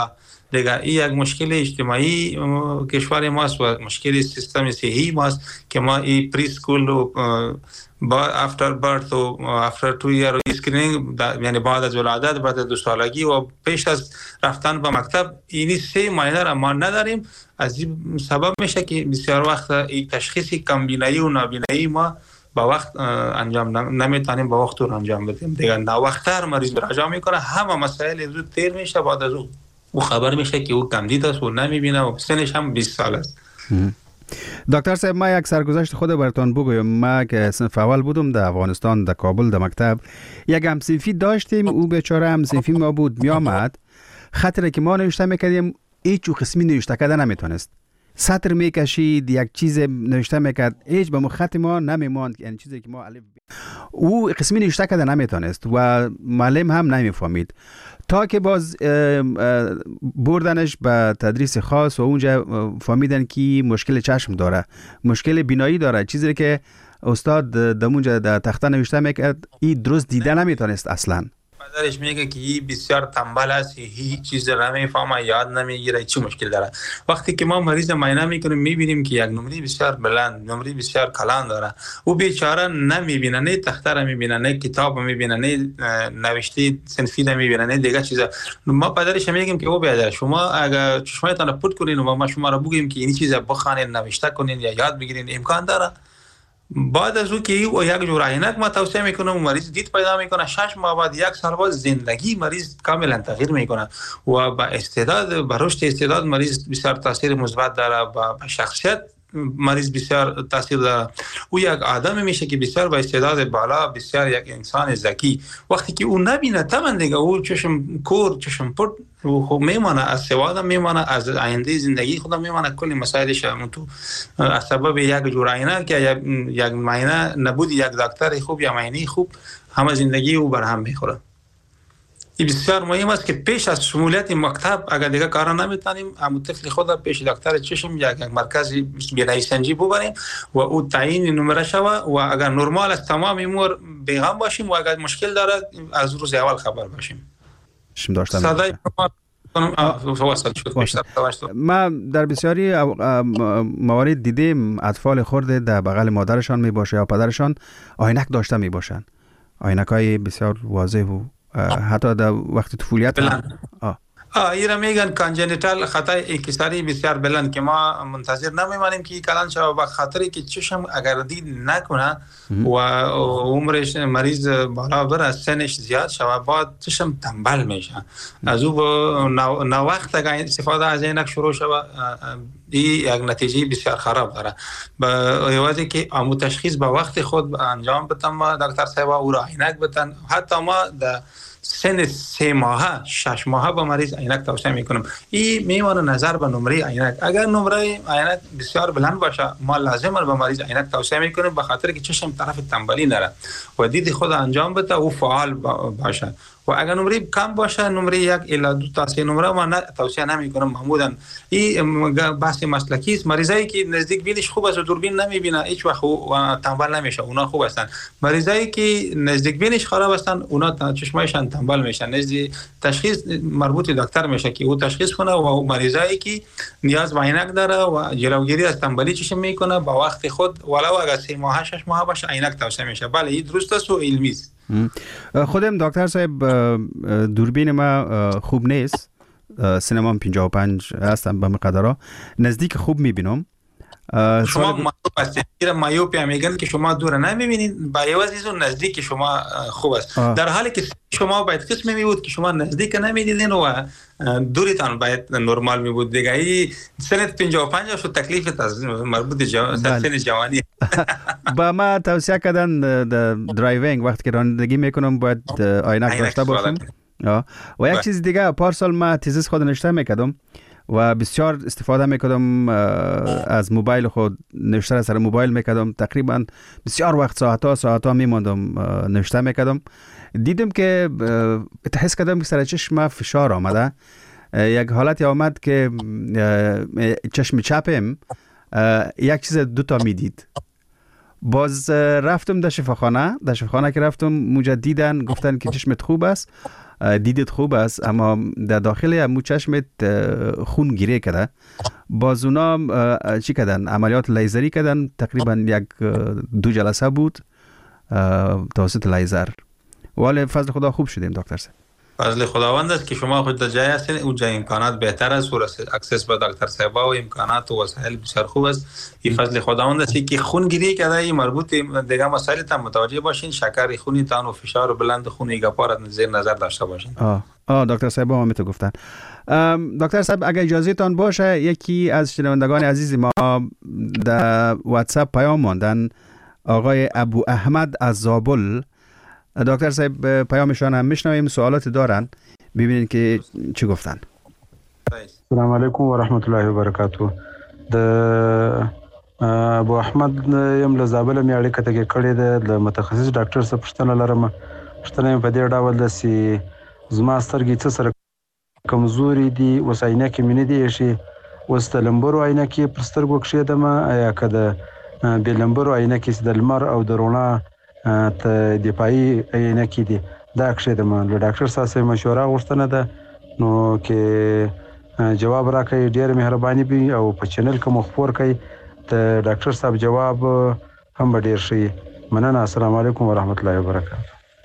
دیگه این یک مشکل اجتماعی کشور ماست و مشکل سیستم صحی ماست که ما این پری اسکول و با افتر برث و افتر تو ایر اسکرینینگ، یعنی بعد از ولادت، بعد از دو سالگی و پیش از رفتن به مکتب، اینی سه ماینه را ما نداریم. از این سبب میشه که بسیار وقت این تشخیص کمبینایی و نابینایی ما با وقت انجام نمیتونیم با وقت رو انجام بدیم. دیگه ناوقتر مریض راجع میکنه، همه مسائل زود تیر میشه، بعد از او او خبر میشه که او کمدید است و نمیبینه و سنش هم بیست سال است. دکتر صاحب، ما یک سرگذشت خود براتون بگویم. ما که صنف اول بودم در افغانستان، در کابل، در مکتب، یک همصنفی داشتیم. او بیچاره همصنفی ما بود، می آمد خاطر که ما نوشته میکردیم هیچ قسمی نوشته کرده نمیتونست. سطر میکشید، یک چیز نوشته میکرد، هیچ به خط ما نمیماند، یعنی چیزی که ما الف او قسمی نوشته کرده نمیتونست و معلم هم نمیفهمید، تا که باز بردنش به تدریس خاص و اونجا فهمیدن که مشکل چشم داره، مشکل بینایی داره، چیزی که استاد دمونجا در تخته نوشته میکرد این درست دیده نمیتونست اصلا. پدرش میگه که این بسیار تنبل است، هیچ چیز را نمیفهمه، یاد نمیگیره، چی مشکل داره. وقتی که ما مریض معاینه میکنیم میبینیم که یک نمره بسیار بلند، نمره بسیار کلان داره، او بیچاره نمیبینه، نه تخته را میبینه، نه کتاب میبینه، نه نوشته صنفی را میبینه، نه دیگه چیزا. ما پدرش میگیم که او بیادر شما اگر چشمتان پوت کنین و ما شما را بگیم که این چیزا بخوانید، نوشته کنین یا یاد بگیرین، امکان داره. بعد از او که او یک جور عینک ما توصیه میکنه و مریض دید پیدا میکنه، شش ماه بعد، یک سال بعد زندگی مریض کاملا تغییر میکنه و با استعداد، با رشد استعداد مریض بسیار تاثیر مثبت داره، با شخصیت مریض بسیار تاثیر داره. او یک آدم میشه که بسیار با استعداد بالا، بسیار یک انسان ذکی. وقتی که او نبینه تمام دیگه او چشم کور، چشم پرت و خب میمانه، از سواد میمانه، از آینده زندگی خودم میمانه، کلی مسائلش همون تو از سبب یک جور عینه که یک معاینه نبود، یک دکتر خوب یا معاینه خوب، همه زندگی او برهم میخوره. این بسیار مهم است که پیش از شمولیت مکتب اگر دیگه کارا نمیتونیم، همون طفل خود پیش دکتر چشم یا یک مرکز بینایی سنجی ببریم و او تعیین نمره شوه و اگر نرمال است تمام امور بیغم باشیم و اگر مشکل داره از روز اول خبر باشیم. شم داشتم صدای ما در بسیاری موارد دیدیم اطفال خرد در بغل مادرشان می باشه یا پدرشان عینک داشته می باشن، عینک‌های بسیار واضح و حتی در وقت طفولیت هم. آه. آه ایرا میگن کانجنیتال خطای انکساری بسیار بلند که ما منتظر نمیمانیم که کلان شود، با خاطری که چشم اگر دید نکنه و عمرش مریض بالا بره، سنش زیاد شود، بعد چشم تنبل میشه. از او با وقت اگر استفاده از عینک شروع شود، این یک نتیجه بسیار خراب داره. با عوضی که امو تشخیص با وقت خود انجام بدن دکتر صاحب او را عینک بدن. حتی ما در سن سه ماهه، شش ماهه با مریض عینک توصیه میکنم. این میمانه نظر به نمره عینک. اگر نمره عینک بسیار بلند باشه، ما لازمه به مریض عینک توصیه میکنیم، به خاطر که چشم طرف تنبلی نره و دید خود انجام بده و فعال باشه. و اگر نمره کم باشه، نمره یک الی دو تا سه نمره ما توصیه نمیکنم معمولا. این بحث مسلکی است. مریضایی که نزدیک بینش خوب است و دوربین نمیبینه هیچ وقت و تنبل نمیشه، اونا خوب هستن. مریضایی که نزدیک بینش خراب هستن، اونا چشمایشان تنبل میشن. نزدیک تشخیص مربوط دکتر میشه که او تشخیص کنه و مریضایی که نیاز به عینک داره و جلوگیری از تنبلی چشم میکنه، با وقت خود ولو اگر سه ماه شش ماه باشه عینک توصیه میشه. بله این درست است و علمی است. خودم دکتر صاحب دوربین ما خوب نیست، سینما پنجاه و پنج هستم به مقدارا، نزدیک خوب میبینم. شما مایوپ هستید، مایوپیا میگن که شما دور نمیبینید، با عوض از اون نزدیک شما خوب است. آه. در حالی که شما باید قسمی می بود که شما نزدیک نمیدیدین و دوریتان باید نرمال می بود. دیگه ای سنت پنجاه و پنج شد، تکلیفت از مربوط جو... سن جوانی. با ما توصیه کردن درایوینگ وقتی که رانندگی میکنم باید عینک داشته باشم. و یک چیز دیگه، پارسال ما تیزیس خود نوشته میکردم و بسیار استفاده میکردم از موبایل خود، نوشته سر موبایل میکردم، تقریبا بسیار وقت ساعتا ساعتا میماندم نوشته میکردم. دیدم که حس کردم که سر چشم فشار آمده، یک حالتی آمد که چشم چپم یک چیز دوتا میدید. باز رفتم در شفاخانه، در شفاخانه که رفتم موجد دیدن، گفتن که چشمت خوب است دیدت خوب است اما در داخل امو چشمت خون گیره کرده. باز اونا چی کردن؟ عملیات لیزری کردن، تقریبا یک دو جلسه بود توسط لیزر. ولی فضل خدا خوب شدیم دکتر صاحب. فضل خداوند است که شما خود در جای هستین، اونجا امکانات بهتر است و اکسس به دکتر صاحب و امکانات و وسایل بسیار خوب است. این فضل خداوند است که خون گیری کرده مربوط دیگه مسائل تام متوجه باشین، شکر خونی تان و فشار بلند خون ایگاپارت زیر نظر داشته باشین. آه آه دکتر صاحب هم تو گفتن. دکتر صاحب اگه اجازه تان باشه یکی از شنوندگان عزیز ما در واتساپ پیام ماندن، آقای ابو احمد از زابل. دکتر صاحب پیامشان هم میشنویم، سوالات دارن، ببینید که چی گفتن. السلام علیکم و رحمت الله و برکاته. د ابو احمد یم له زابل مې اړیکه ته کړې ده، د متخصص ډاکټر څخه پوښتنه لرم. پوښتنه په دې ډول ده چې زما سترګې څه سره کمزوري دي، اوس عینکې مې نه دي ایښي، اوس د لمبرو عینکې پر سترګو کښېږدم، آیا که د بې لمبرو عینکې چې د لمر او د رڼا ته دفاعي عینکې دي دا کښېږدم. له ډاکټر صاحب مشوره غوښتنه ده، نو که جواب راکړئ ډېره مهرباني وي او په چینل کې مو خپور کړئ د ډاکټر صاحب جواب هم به ډېر ښه. مننه. السلام علیکم و رحمت الله وبرکاته.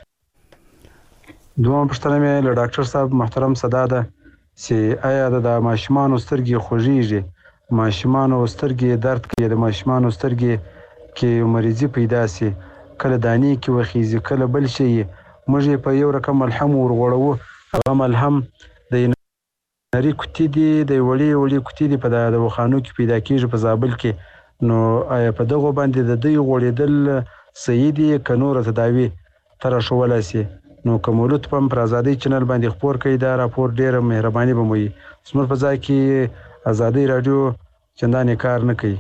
دویمه پوښتنه مې له ډاکټر صاحب محترم صدا ده چې آیا د ماشومانو سترګې خوږېږي، ماشومانو سترګې درد کوي، د ماشومانو سترګې کې مریضي پیدا سي، کله دانې کې وخیږي کله بل شي، موږ یې په یو رقم ملهم ورغوړوو، هغه ملهم د نري کوتي دي، د وړې وړې کوتي دي په دواخانو کې پیدا کېږي په زابل کې. نو آیا په دغو باندې د دوی غوړېدل صحیح دي که نوره تداوي ته راښولی سي؟ نو که مولود په هم پر ازادۍ چینل باندې خپور کوي دا راپور ډېره مهرباني به مو وي. زموږ په ځای کې ازادۍ رادیو چندانی کار نکوي.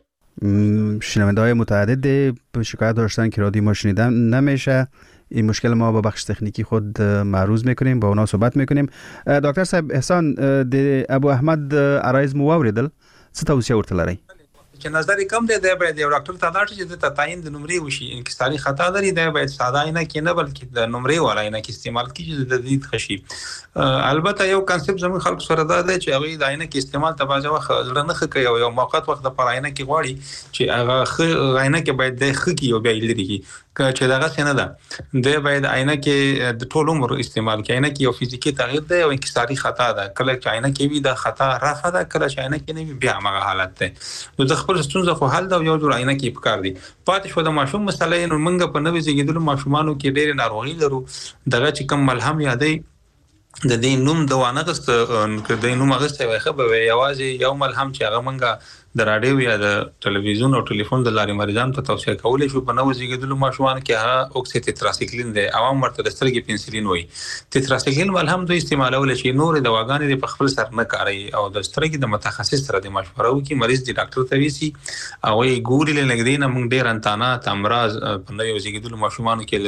شنونده های متعدد شکایت داشتن که رادیو ما شنیدن نمیشه. این مشکل ما با بخش تکنیکی خود معروض میکنیم، با اونا صحبت میکنیم. دکتر صاحب احسان د ابو احمد عرایز مو واوریدل، څه توصیه ورته لرئ؟ چې نظر کم دی دی باید یو ډاکټر ته لاړ شي چې د تعیین د نمرې وشي. انکساري خطا لري دی باید ساده عینکې نه بلکې د نمرې والا عینکې استعمال کړي چې د دید ښه شي. البته یو کانسپټ زموږ خلکو سره دا دی چې هغوی د عینکې استعمال ته بعضې وخت زړه نه ښه کوي او یو موقت وخت دپاره عینکې غواړي چې هغه ښه عینکې باید دی ښه کړي او بیا یې لرې کړي. که چې دغسې نه ده دی باید عینکې د ټول عمر استعمال کړي. عینکې یو فزیکي تغییر دی او انکساري خطا ده. کله چې عینکې وي دا خطا رفع ده، کله چې عینکې نه وي بیا همغه حالت دی. نو د خپل ستونزه خو حل ده او یو جوړ عینکې پکار دي. پاتې شوه د ماشوم مسله، نو موږ په نوي زېږېدلو ماشومانو کې ډېرې ناروغۍ لرو. دغه چې کوم ملهم یادوي د دې نوم د وانغسته که د نوم اغسته وي ښه به وي. یوازې یو ملهم چې هغه موږ د راډیو یا د ټلویزیون او ټلیفون د لارې مریضانو ته توصیه کولی شو په نوو زېږېدلو ماشومانو کې هغه اوکسي تتراسیکلین دی، عوام ورته د سترګې پنسلین وایي. تتراسیکلین ملهم دوی استعمالولی شي، نورې دواګانې دې په خپل سر نه کاروي او د سترګې د متخصص سره د مشوره وکړي. مریض دې ډاکټر ته یوسي، هغوی ګوري له نږدې نه. موږ ډېر انتانات امراض په نویو زېږېدلو ماشومانو کې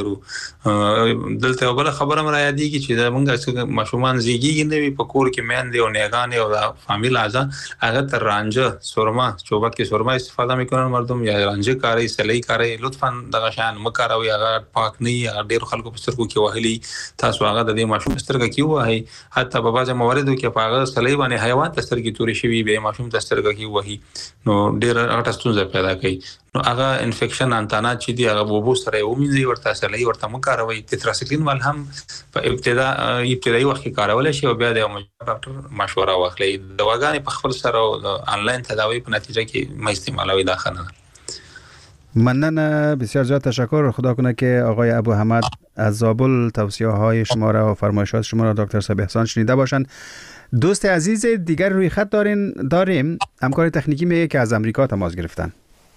لرو. دلته یو بله خبره م رایادېږي چې زموږ ماشومان زېږېږي نوي په کور کې میندې او نیاګانې او د فامیل اعضا هغه تر رانجه سرما چوبک کې سرما استفاده میکنن مردم یا رانجه کاری سلی کاری. لطفا دغه شان مکاروي، هغه پاک نه وي. هغه ډېرو خلکو په سترګو کې وهلي، تاسو هغه د دې ماشوم سترګه کې ووهئ. حتی په بعضې مواردو کې په هغه سلی باندې حیوان ته سترګې تورې شوي بیا ماشوم ته سترګه کې ووهي، نو ډېره غټه ستونزه پیدا کوي. نو هغه انفیکشن انتانات چې دي هغه بوبو سره یې ومینځئ، ورته سلی ورته مکاروئ. تتراسیکلین ملهم په ابتدا ابتدایي وخت کې کارولی شي او بیا د یو ډاکټر مشوره واخلئ. دواګانې په خپل سره او د آنلاین تداوی په نتیجه کې ما استعمالوی دا خانه. مننه، بسیار زیاد تشکر. خدا کنه که آقای ابو احمد از زابل توصیه های شما را و فرمایشات شما را دکتر صاحب احسان شنیده باشند. دوست عزیز دیگر روی خط دارین داریم همکار تکنیکی میگه که از امریکا تماس گرفتن.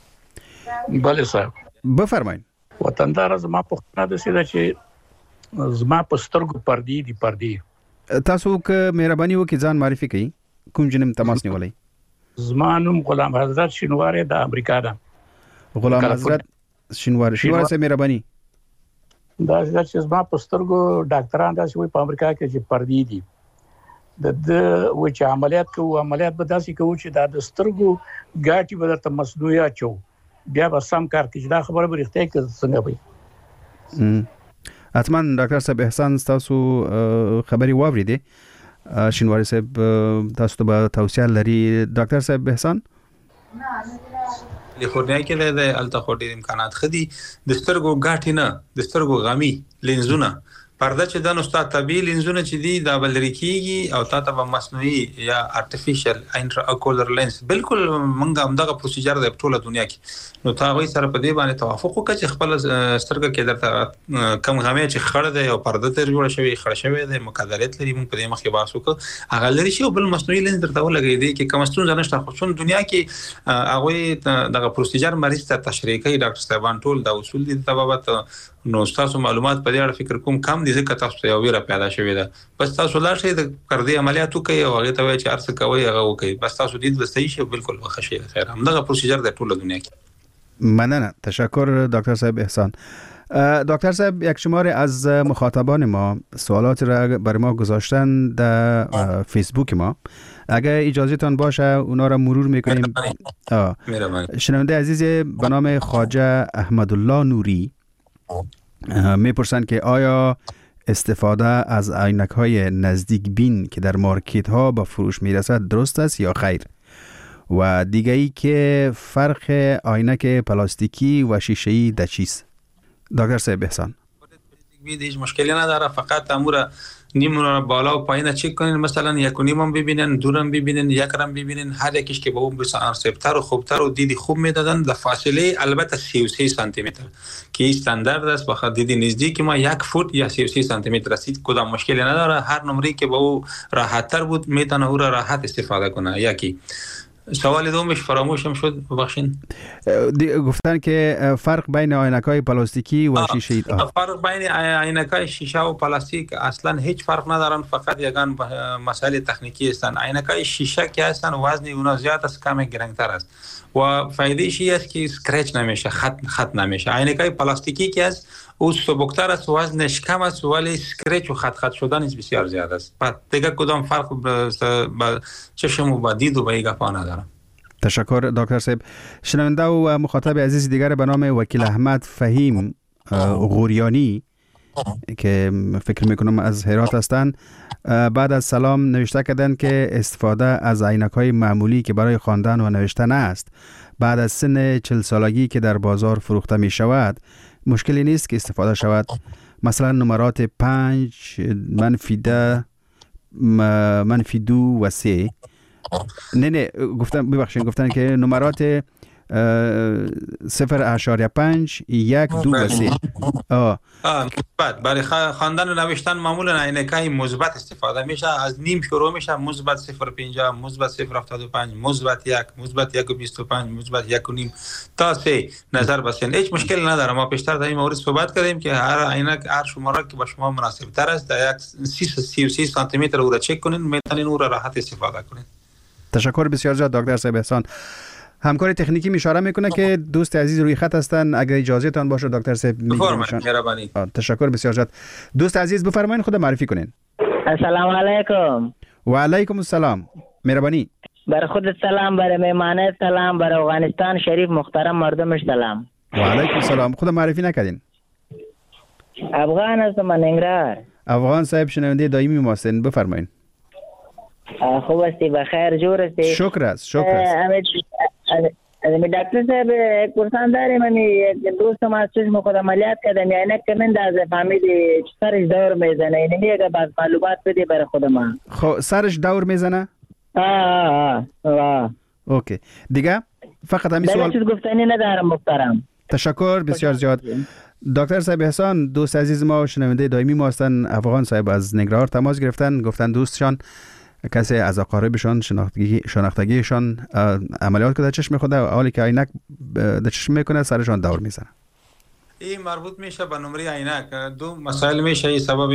بله صاحب بفرمایید. وطندار زما پوښتنه ده چې زما په سترګو پردې دي پردې. تاسو که مهرباني وکړئ ځان معرفي کړئ، کوم جنم تماس نیولای؟ زما نوم غلام حضرت شینواری د امریکا ده. غلام حضرت شینواری شینواری سره مهرباني. دا چې زما په سترګو ډاکټران داسې وایي په امریکا کې چې پردې دي. د د و چې عملیات کوو عملیات به داسې کوو چې دا د سترګو ګاټي به درته مصنوعي اچو، بیا به سم کار کوي. دا خبره به رښتیا کې څنګه وي؟ حتما ډاکټر صاحب احسان تاسو خبري واوریدي شینواری صاحب تاسو ته توصیه لري ډاکټر صاحب احسان د خورنۍ کې د الته خوري امکانات خدي د سترګو غاټی نه د سترګو غامي لینزونه پرده چې د نوستا طبي لینزونه چې دي دا بلری کیږي او تا ته مصنوعي یا ارتفیشل انټرا اکولر لینز بالکل منګه همدغه پروسیجر د ټوله دنیا کې نو تا وایي سره په دې باندې توافق وکړي چې خپل سترګه کې درته کم غامي چې خړ ده او پرده تر جوړ شوی خړ شوی ده مقدرت لري مونږ په دې مخ کې باسو کو هغه لري شی بل مصنوعي لینز درته ولګي دي کې کوم ستون ځنه شته خو څون دنیا کې هغه دغه پروسیجر مریض ته تشریح کوي ډاکټر صاحبان ټول دا اصول دي د بابت نو تاسو معلومات په دې اړه فکر کوم کم دي ځکه تاسو ته یو ویره پیدا شوې ده بس تاسو لا شي د پردي عملیاتو کوي او هغه ته وایي چې ارڅ کوي هغه وکي بس تاسو دې د صحیح شي بالکل وخښي خیر همدغه پروسیجر د ټوله دنیا کې ممنون تشکر دکتر صاحب احسان دکتر صاحب یک شماری از مخاطبان ما سوالات را برای ما گذاشتن در فیسبوک ما اگر اجازه تان باشه اونا را مرور میکنیم شنونده عزیز به نام خواجه احمدالله نوری میپرسند که آیا استفاده از عینک های نزدیک بین که در مارکت ها به فروش میرسد درست است یا خیر و دیگه ای که فرق عینک پلاستیکی و شیشه‌ای در چیست دکتر صاحب احسان هیچ مشکلی نداره فقط امور نیم رو بالا و پایین چک کنین مثلا یک و نیم ببینن دورم ببینن یک رم ببینن هر یکیش که به اون بسیار سبتر و خوبتر و دیدی خوب میدادن در فاصله البته سی و سی سانتی متر که این استاندارد است بخاطر دیدی نزدیک ما یک فوت یا سی و سی سانتی متر است کدام مشکلی نداره هر نمره که به او راحت تر بود میتونه او را راحت استفاده کنه یکی سوال دومش فراموشم شد ببخشید گفتن که فرق بین عینک‌های پلاستیکی و شیشه فرق بین عینک‌های شیشه و پلاستیک اصلا هیچ فرق ندارن فقط یگان مسائل تکنیکی هستند عینک‌های شیشه که هستن وزن اونها زیاد است کم گرانتر است و فایده‌اش این است که اسکرچ نمیشه خط خط نمیشه عینک‌های پلاستیکی که است او سبکتر است وزنش کم است ولی اسکرچ و خط خط شدنش بسیار زیاد است بعد دیگه کدام فرق با چشم و با دید و با این گپا نداره تشکر دکتر صاحب شنونده و مخاطب عزیز دیگر به نام وکیل احمد فهیم غوریانی که فکر میکنم از هرات هستند بعد از سلام نوشته کردن که استفاده از عینک‌های معمولی که برای خواندن و نوشتن است بعد از سن چهل سالگی که در بازار فروخته می شود مشکلی نیست که استفاده شود مثلا نمرات پنج منفی ده منفی دو و سه نه نه گفتن ببخشید گفتن که نمرات صفر اشاریه پنج یک دو و سه آه بعد برای خواندن و نوشتن معمولا عینک‌های مثبت استفاده میشه از نیم شروع میشه مثبت صفر پنجاه مثبت صفر هفتاد و پنج مثبت یک مثبت یک و بیست و پنج مثبت یک و نیم تا سه نظر بسین هیچ مشکل نداره ما پیشتر در این مورد صحبت کردیم که هر عینک هر شماره که به شما مناسب تر است در یک سی و سی سانتی متر او را چک کنین میتونین او را راحت استفاده کنین تشکر بسیار زیاد دکتر صاحب احسان همکار تکنیکی اشاره میکنه که دوست عزیز روی خط هستن اگر اجازه تان باشه دکتر صاحب مهربانی تشکر بسیار زیاد دوست عزیز بفرمایید خود معرفی کنین السلام علیکم و علیکم السلام مهربانی بر خودت سلام بر مهمانه سلام بر افغانستان شریف محترم مردمش سلام و علیکم السلام خود معرفی نکردین افغان هستم ننگرهار افغان صاحب شنونده دائمی ما هستین بفرمایید خوب هستی بخیر جور هستی شکر است شکر است می دکتر صاحب یک پرسان داریم من یک دوستم از چشم خود عملیات کردم یعنی که من در فهمیدی سرش دور میزنه اینه میگه بعد معلومات بدی برای خود من خب سرش دور میزنه آه آه اوکی دیگه فقط همین سوال چیز گفتنی ندارم محترم تشکر بسیار زیاد دکتر صاحب احسان دوست عزیز ما شنونده دائمی ما هستن افغان صاحب از ننگرهار تماس گرفتن گفتن دوستشان کسی از اقاربشان شناختگی شناختگیشان عملیات کرده چشم خود حالی که عینک در چشم میکنه سرشان دور میزنه این مربوط میشه به نمره عینک دو مسائل میشه این سبب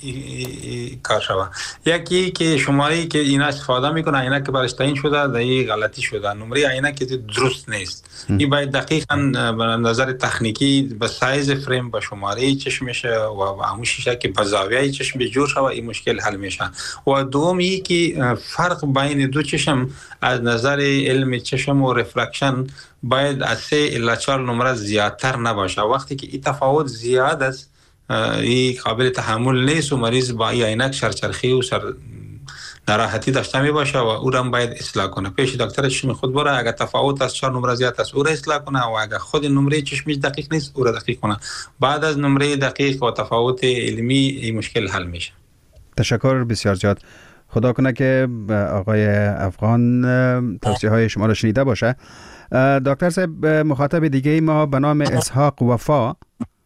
کار شوه یکی که شماری که اینا استفاده میکنه عینک برش تعیین شده در این غلطی شده نمره عینک درست نیست این باید دقیقاً به نظر تکنیکی به سایز فریم به شماره چشمش و به همون شیشه که به زاویه چشم جور شوه این مشکل حل میشه و دوم این که فرق بین دو چشم از نظر علم چشم و رفلکشن باید از سه الی چهار نمره زیادتر نباشه وقتی که این تفاوت زیاد است این قابل تحمل نیست و مریض با این عینک سرچرخی و سر ناراحتی داشته می باشه و او را باید اصلاح کنه. پیش دکتر چشم خود بره، اگر تفاوت از چهار نمره زیاد است او را اصلاح کنه و اگر خود نمره چشمش دقیق نیست او را دقیق کنه. بعد از نمره دقیق و تفاوت علمی این مشکل حل میشه. تشکر بسیار زیاد. خدا کنه که آقای افغان توصیه های شما را شنیده باشه. دکتر صاحب، مخاطب دیگه ما به نام اسحاق وفا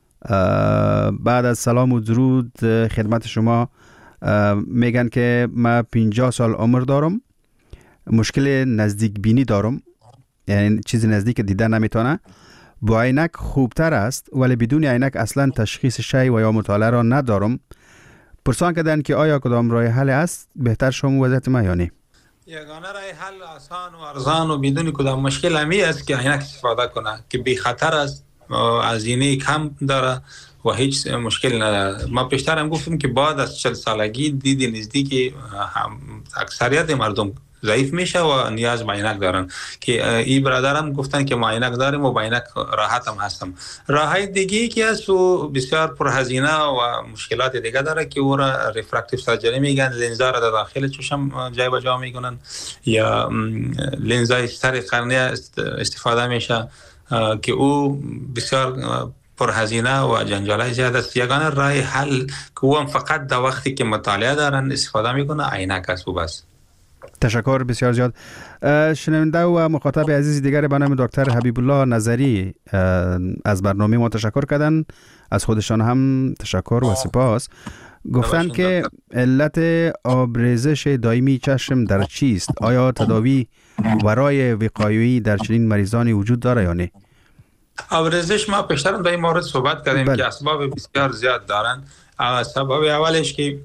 بعد از سلام و درود خدمت شما میگن که ما پنجاه سال عمر دارم، مشکل نزدیک بینی دارم، یعنی چیز نزدیک دیده نمیتونه. با عینک خوبتر است ولی بدون عینک اصلا تشخیص شی و یا مطالعه را ندارم. پرسان کردن که آیا کدام راه حل است بهتر شما وضعیت ما یا نه؟ یگانه راه حل آسان و ارزان و بدون کدام مشکل همی است که عینک استفاده کنه که بی خطر است، هزینه کم داره و هیچ مشکل نداره. ما پیشتر هم گفتم که بعد از چهل سالگی دید نزدیک اکثریت مردم ضعیف میشه و نیاز به عینک دارن که این برادرم گفتن که ما عینک داریم و با عینک راحت هم هستم. راههای دیگه که هست و بسیار پرهزینه و مشکلات دیگه داره که او را ریفرکتیو سرجری میگن، لنزا را در داخل چشم جای به جا میکنن یا لنزای سر قرنیه استفاده میشه که او بسیار پرهزینه و جنجال زیاد است. یگانه راه حل که او هم فقط در وقتی که مطالعه دارن استفاده میکنه عینک است و بس. تشکر بسیار زیاد. شنونده و مخاطب عزیز دیگر به نام دکتر حبیب الله نظری از برنامه ما تشکر کردن. از خودشان هم تشکر و سپاس. گفتن که علت آبریزش دائمی چشم در چیست؟ آیا تداوی ورای وقایویی در چنین مریضانی وجود داره یا نه؟ آبریزش ما پیشتر در این مورد صحبت کردیم بل. که اسباب بسیار زیاد دارن. سبب اولش که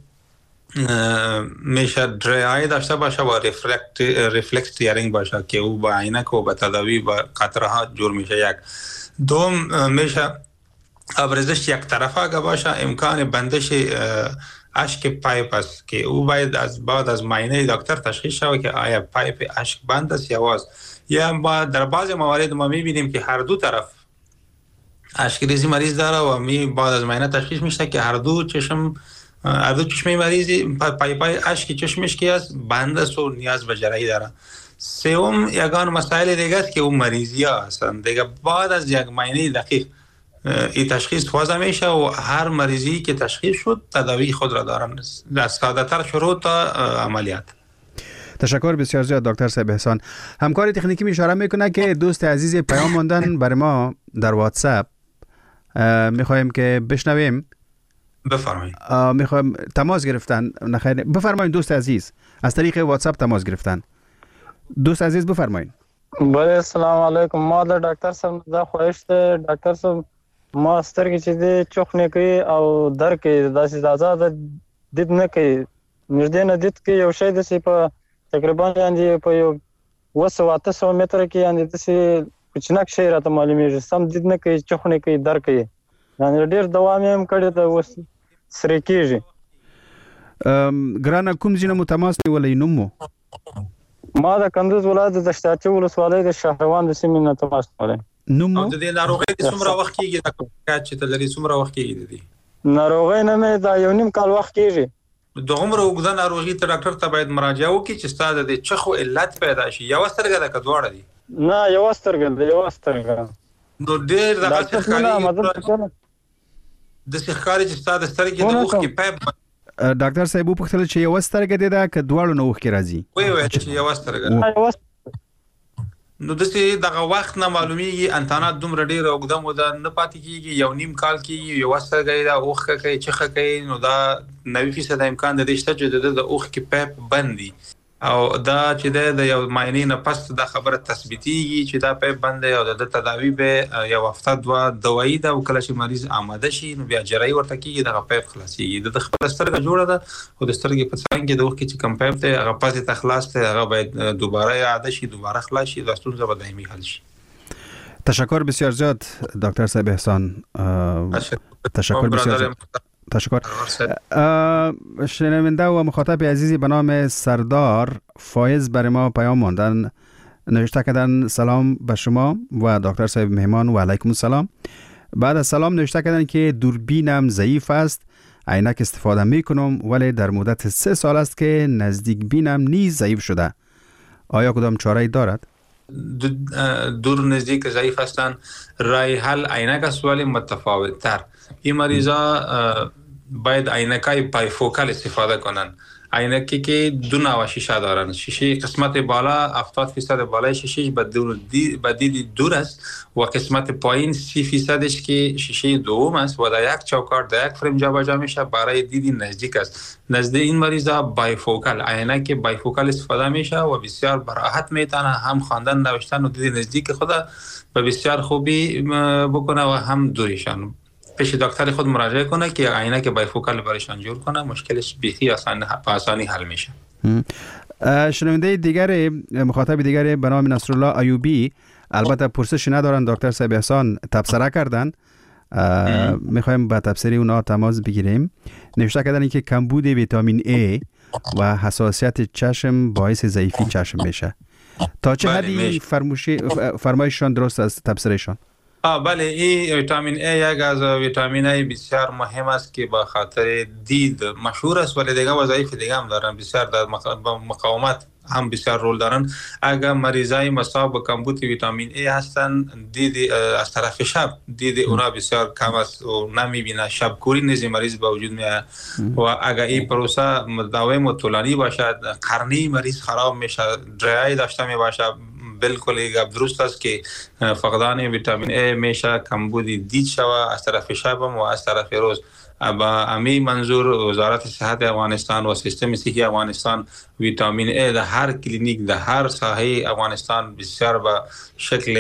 میشه دری آی داشته باشه و ریفلکت ریفلکس تیرینگ باشه که او با عینک و با تداوی با قطره ها جور میشه. یک دوم میشه آبریزش یک طرفه اگه باشه امکان بندش اشک پایپ است که او باید از بعد از معاینه دکتر تشخیص شود که آیا پایپ اشک بند است یا واز. یا با در بعض موارد ما میبینیم که هر دو طرف اشک ریزی مریض داره و می بعد از معاینه تشخیص میشه که هر دو چشم هر دو چشم مریضی پای پای اشک چشمش که است بند است و نیاز به جراحی داره. سوم یگان مسائل دیگه است که اون مریضی ها هستن دیگه بعد از یک معاینه دقیق این تشخیص وضع میشه و هر مریضی که تشخیص شد تداوی خود را دارن از ساده تر شروع تا عملیات. تشکر بسیار زیاد دکتر صاحب احسان. همکار تکنیکی می اشاره میکنه که دوست عزیز پیام ماندن برای ما در واتساپ، میخوایم که بشنویم. بفرمایید. میخوایم تماس گرفتن. نخیر بفرمایید دوست عزیز، از طریق واتساپ تماس گرفتن. دوست عزیز بفرمایید. بله السلام علیکم. ما د ډاکټر صاحب دا خواهش ته ډاکټر صاحب ما سترګې چې د چوخ نه کوي او در کې داسې آزاد دید نه کوي نږدې نه دید کې یو شی د په تقریبا یاندې په یو وسو اته سو متر کې یاندې د کوچنک شی راته معلومیږي سم دید نه کوي چوخ نه کوي در کوي یعنی ډیر دوام هم کړی دا وس سره کېږي. ګرانه کوم ځینه مو تماس نیولې نومو؟ ما د کندوز ولایت د شتاچي ولسوالۍ د شهروان د سیمې نه تماس نیولې. نومو د دې ناروغۍ څومره وخت کېږي دا کوم چې تلري څومره وخت کېږي د دې ناروغۍ نه مې دا یو نیم کال وخت کېږي. د عمر اوږده ناروغي ته ډاکټر ته باید مراجعه وکړي چې ستاسو د چخو علت پیدا شي. یو سترګه د کډوړه دي؟ نه یو سترګه د یو سترګه نو ډېر د ښکاری د ښکاری چې ستاسو د سترګې د اوښ کې پایپ. ډاکټر صاحب په خپل چې یو سترګه دی دا ک دواړو نو اوښ کې راځي. وای وای چې یو سترګه نو د سې دغه وخت نه معلومیږي انتانات دومره ډیر اوږده موده نه پاتې کیږي یو نیم کال کیږي یو سترګه دا اوښ کوي چخه کوي نو دا نوي فیصد امکان د دې شته چې د اوښ کې پایپ بندي او دا چې د یو معاینې نه پس دا خبره تثبیتيږي چې دا پایپ بند او د تداوی به یو هفته دوا دوايي دا وکړه چې مریض آماده شي نو بیا جراحي ورته کیږي دا پایپ خلاصيږي د خپل سترګه جوړه ده او د سترګې په څنګ کې د وخت چې کم پایپ ته هغه پاتې تخلاص ته هغه باید دوباره اعاده شي دوباره خلاص شي د ستونزه به دایمي حل شي. تشکر بسیار زیاد دکتر صاحب احسان. تشکر بسیار زیاد. تشکر. شنونده و مخاطب عزیزی به نام سردار فایز برای ما پیام ماندن، نوشته کردن سلام به شما و دکتر صاحب مهمان و علیکم السلام. بعد از سلام نوشته کردن که دوربینم ضعیف است، عینک استفاده میکنم ولی در مدت سه سال است که نزدیک بینم نیز ضعیف شده. آیا کدام چاره‌ای دارد؟ دور نزدیک ضعیف هستند، رای حل عینک است ولی متفاوت تر. این مریضا باید عینکای بایفوکال استفاده کنند. عینکی که دو نوع شیشه دارن. شیشه قسمت بالا هفتاد فیصد بالای شیشهش به دور دی به دید دور است و قسمت پایین سی فیصدش که شیشه دوم است و در یک چوکار در یک فریم جابجا میشه برای دید نزدیک است. نزد این مریضا بایفوکال عینک بایفوکال استفاده میشه و بسیار براحت میتونه هم خواندن نوشتن و دید نزدیک خود به بسیار خوبی بکنه و هم دوریشان. پیش دکتر خود مراجعه کنه که عینک بایفوکال برایشان جور کنه، مشکلش بیخی آسان آسانی حل میشه. شنونده دیگر مخاطب دیگر به نام نصرالله ایوبی، البته پرسش ندارن، دکتر صاحب احسان تبصره کردن، میخوایم با تبصره اونا تماس بگیریم. نوشته کردن که کمبود ویتامین A و حساسیت چشم باعث ضعیفی چشم میشه. تا چه حدی فرمایششان درست است تبصرهشان؟ آه بله، این ویتامین A یک از ویتامین های بسیار مهم است که با خاطر دید مشهور است، ولی دیگه وظایف دیگه هم دارن، بسیار در مقاومت هم بسیار رول دارن. اگر مریضای مصاب به کمبود ویتامین A هستن، دید از طرف شب دید اونا بسیار کم است و نمیبینه، شب کوری نیز مریض به وجود میاد و اگر این پروسه مداوم و طولانی باشد، قرنی مریض خراب میشه، درای داشته میباشه. بالکل یک درست است که فقدان ویتامین A میشه کمبود دید شوه از طرف شب و از طرف روز. با امی منظور وزارت صحت افغانستان و سیستم صحی افغانستان ویتامین A در هر کلینیک در هر ساحه افغانستان بسیار با شکل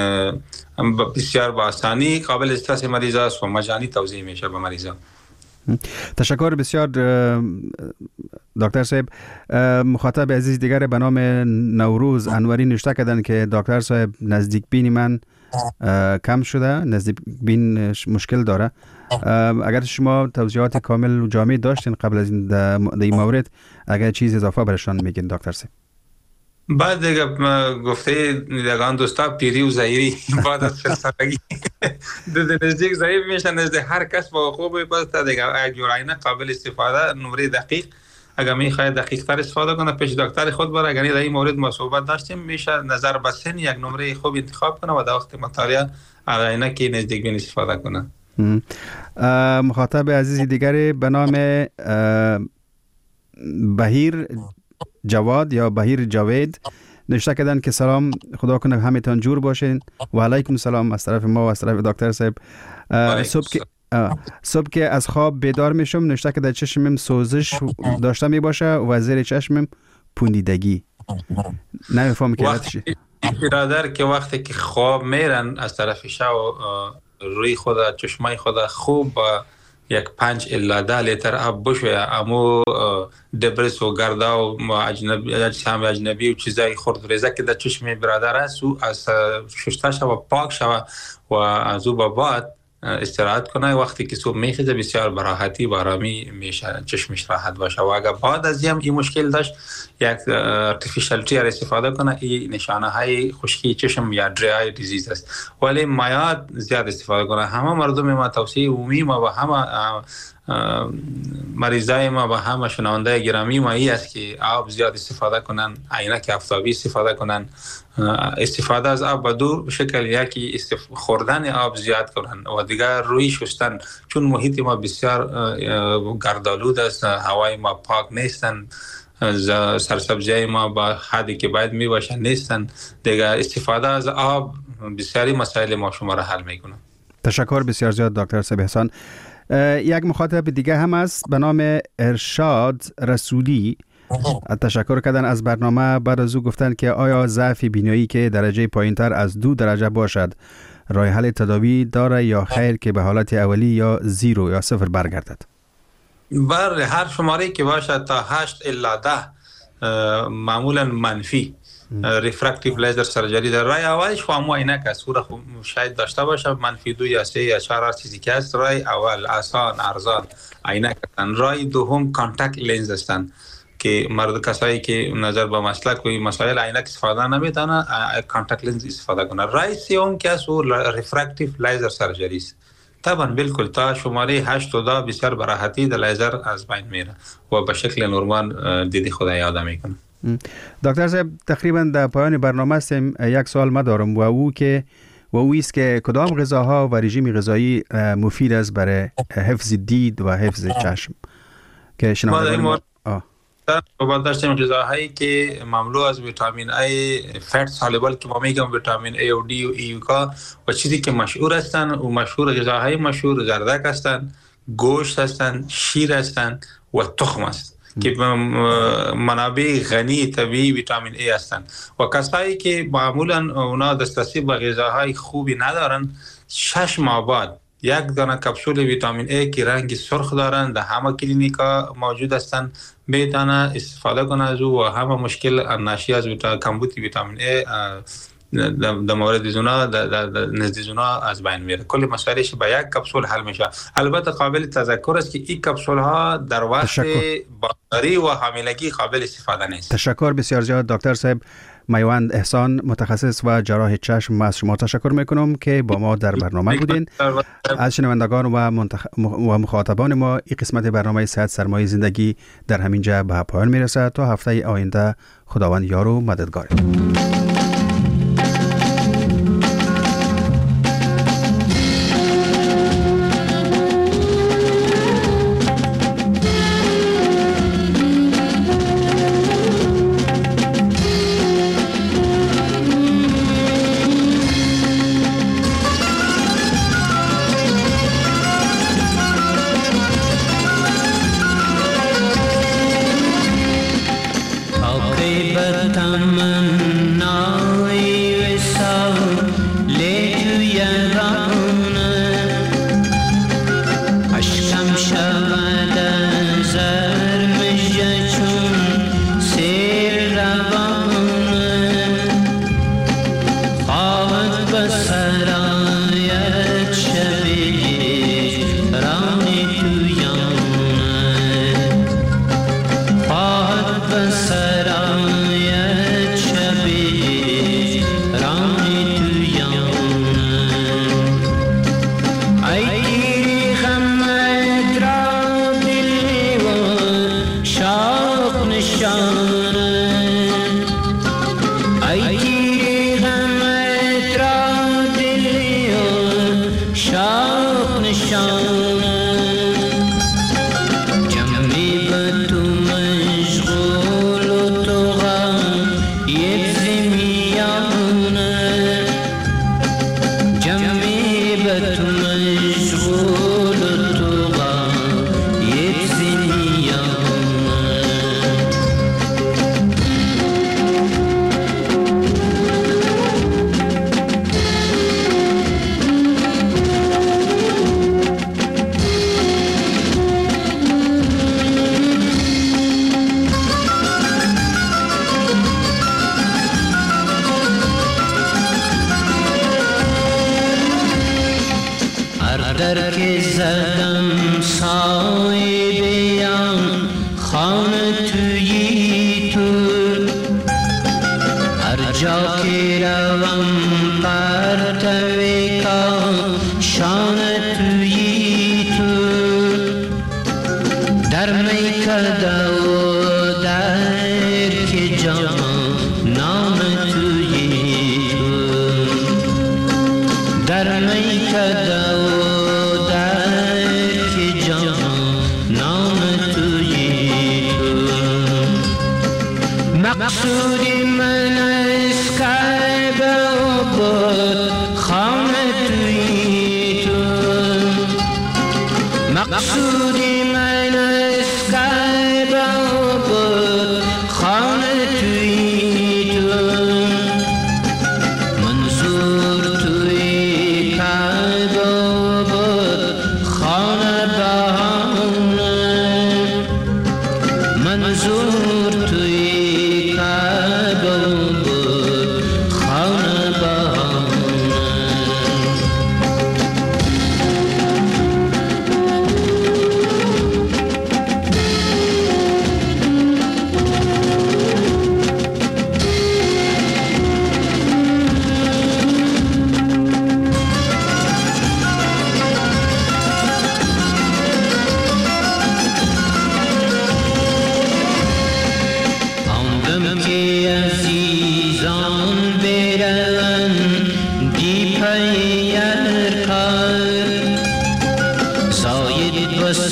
بسیار با آسانی قابل دسترس مریض است و مجانی توزیع میشه به مریضان. تشکر بسیار دکتر صاحب. مخاطب عزیز دیگر به نام نوروز انوری نوشته کردن که دکتر صاحب نزدیک بینی من کم شده، نزدیک بین مشکل داره. اگر شما توضیحات کامل و جامع داشتین قبل از این در این مورد، اگر چیز اضافه برشان میگین دکتر صاحب. بعد دیگه گفته دیگان دوستا پیری و ضعیفی بعد از سالگی در نزدیک ضعیف میشن، نزد هر کس با خوبه. پس دیگه یک جور عینک قابل استفاده، نمره دقیق اگر میخواید دقیق تر استفاده کنه پیش دکتر خود بره. اگر در این مورد ما صحبت داشتیم، میشه نظر به سن یک نمره خوب انتخاب کنه و در وقت مطالعه عینک نزدیک بین استفاده کنه. مخاطب عزیز دیگری به نام بهیر جواد یا بهیر جاوید نوشته کردن که سلام، خدا کنه همتون جور باشین. و علیکم سلام از طرف ما و از طرف دکتر صاحب. صبح که صبح که از خواب بیدار میشم، نوشته که در چشمم سوزش داشته می باشه و زیر چشمم پوندیدگی. نمیفهم که وقتی برادر که وقتی که خواب میرن از طرف شب روی خود چشمای خود خوب یک پنج الا ده لیتر آب بشویه، امو دبرس و گردا و اجنبی اجسام اجنبی و چیزای خرد ریزه که در چشم برادر است و از شسته شوه و پاک شوه و از او به بعد استراحت کنه. وقتی که صبح میخیزه بسیار براحتی و آرامی میشه، چشمش راحت باشه. و اگر بعد از این این مشکل داشت، یک ارتفیشال تیر استفاده کنه. این نشانه های خشکی چشم یا دری دیزیز است، ولی مایعات زیاد استفاده کنه. همه مردم ما توصیه عمومی ما و همه مریضای ما و همه شنونده گرامی ما این است که آب زیاد استفاده کنن، عینک آفتابی استفاده کنن، استفاده از آب به دو شکل، یکی استف... خوردن آب زیاد کنن و دیگر روی شستن، چون محیط ما بسیار گردآلود است، هوای ما پاک نیستن، سرسبزی ما با حدی که باید می باشن نیستن. دیگر استفاده از آب بسیاری مسائل ما شما را حل میکنه. تشکر بسیار زیاد دکتر صاحب احسان. یک مخاطب دیگه هم است به نام ارشاد رسولی، تشکر کردن از برنامه. بعد از او گفتن که آیا ضعف بینایی که درجه پایینتر از دو درجه باشد راه حل تداوی داره یا خیر که به حالت اولی یا زیرو یا صفر برگردد؟ بر هر شماره که باشد تا هشت الا ده معمولا منفی ریفرکتیو لیزر سرجری در رای اولش خو همو عینک است، او شاید داشته باشه منفی دو یا سه یا چهار هر چیزی که است. رای اول آسان ارزان عینک هستند. رای دوم کانتاکت لنز هستند که مرد کسایی که نظر به مسلک و مسائل عینک استفاده نمیتونه کانتاکت لنز استفاده کنه. رای سوم که است ریفرکتیو لیزر سرجری است. طبعا بالکل تا شماره هشت و ده بسیار به راحتی در لیزر از بین میره و به شکل نورمال دیدی خدای آدم میکنه. دکتر صاحب تقریبا در پایان برنامه هستیم. یک سوال ما دارم و او که و او است که کدام غذاها و رژیم غذایی مفید است برای حفظ دید و حفظ چشم که شنوندگان ما با داشتیم غذاهایی که مملو از ویتامین ای، فت سالبل که ما میگم ویتامین ای و دی و ای و چیزی که مشهور هستن و مشهور غذاهای مشهور گردک هستن، گوشت هستن، شیر هستن و تخم است که منابع غنی طبیعی ویتامین ای هستن و کسایی که معمولا اونا دسترسی به غذاهای خوبی ندارن، شش ماه بعد یک دانه کپسول ویتامین ای که رنگ سرخ دارن در همه کلینیکا موجود هستن میتونه استفاده کنه از او و همه مشکل ناشی از کمبود ویتامین ای در مورد زونا در نزد زونا از بین میره. کل مسائلش با یک کپسول حل میشه. البته قابل تذکر است که این کپسول ها در وقت بارداری و حاملگی قابل استفاده نیست. تشکر بسیار زیاد دکتر صاحب میوند احسان، متخصص و جراح چشم. از شما تشکر میکنم که با ما در برنامه بودین. از شنوندگان و, منتخ... و مخاطبان ما این قسمت برنامه صحت سرمایه زندگی در همین جا به پایان میرسه. تا هفته آینده خداوند یار و مددگار.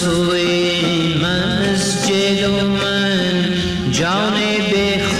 سوی مسجد و من جان بخ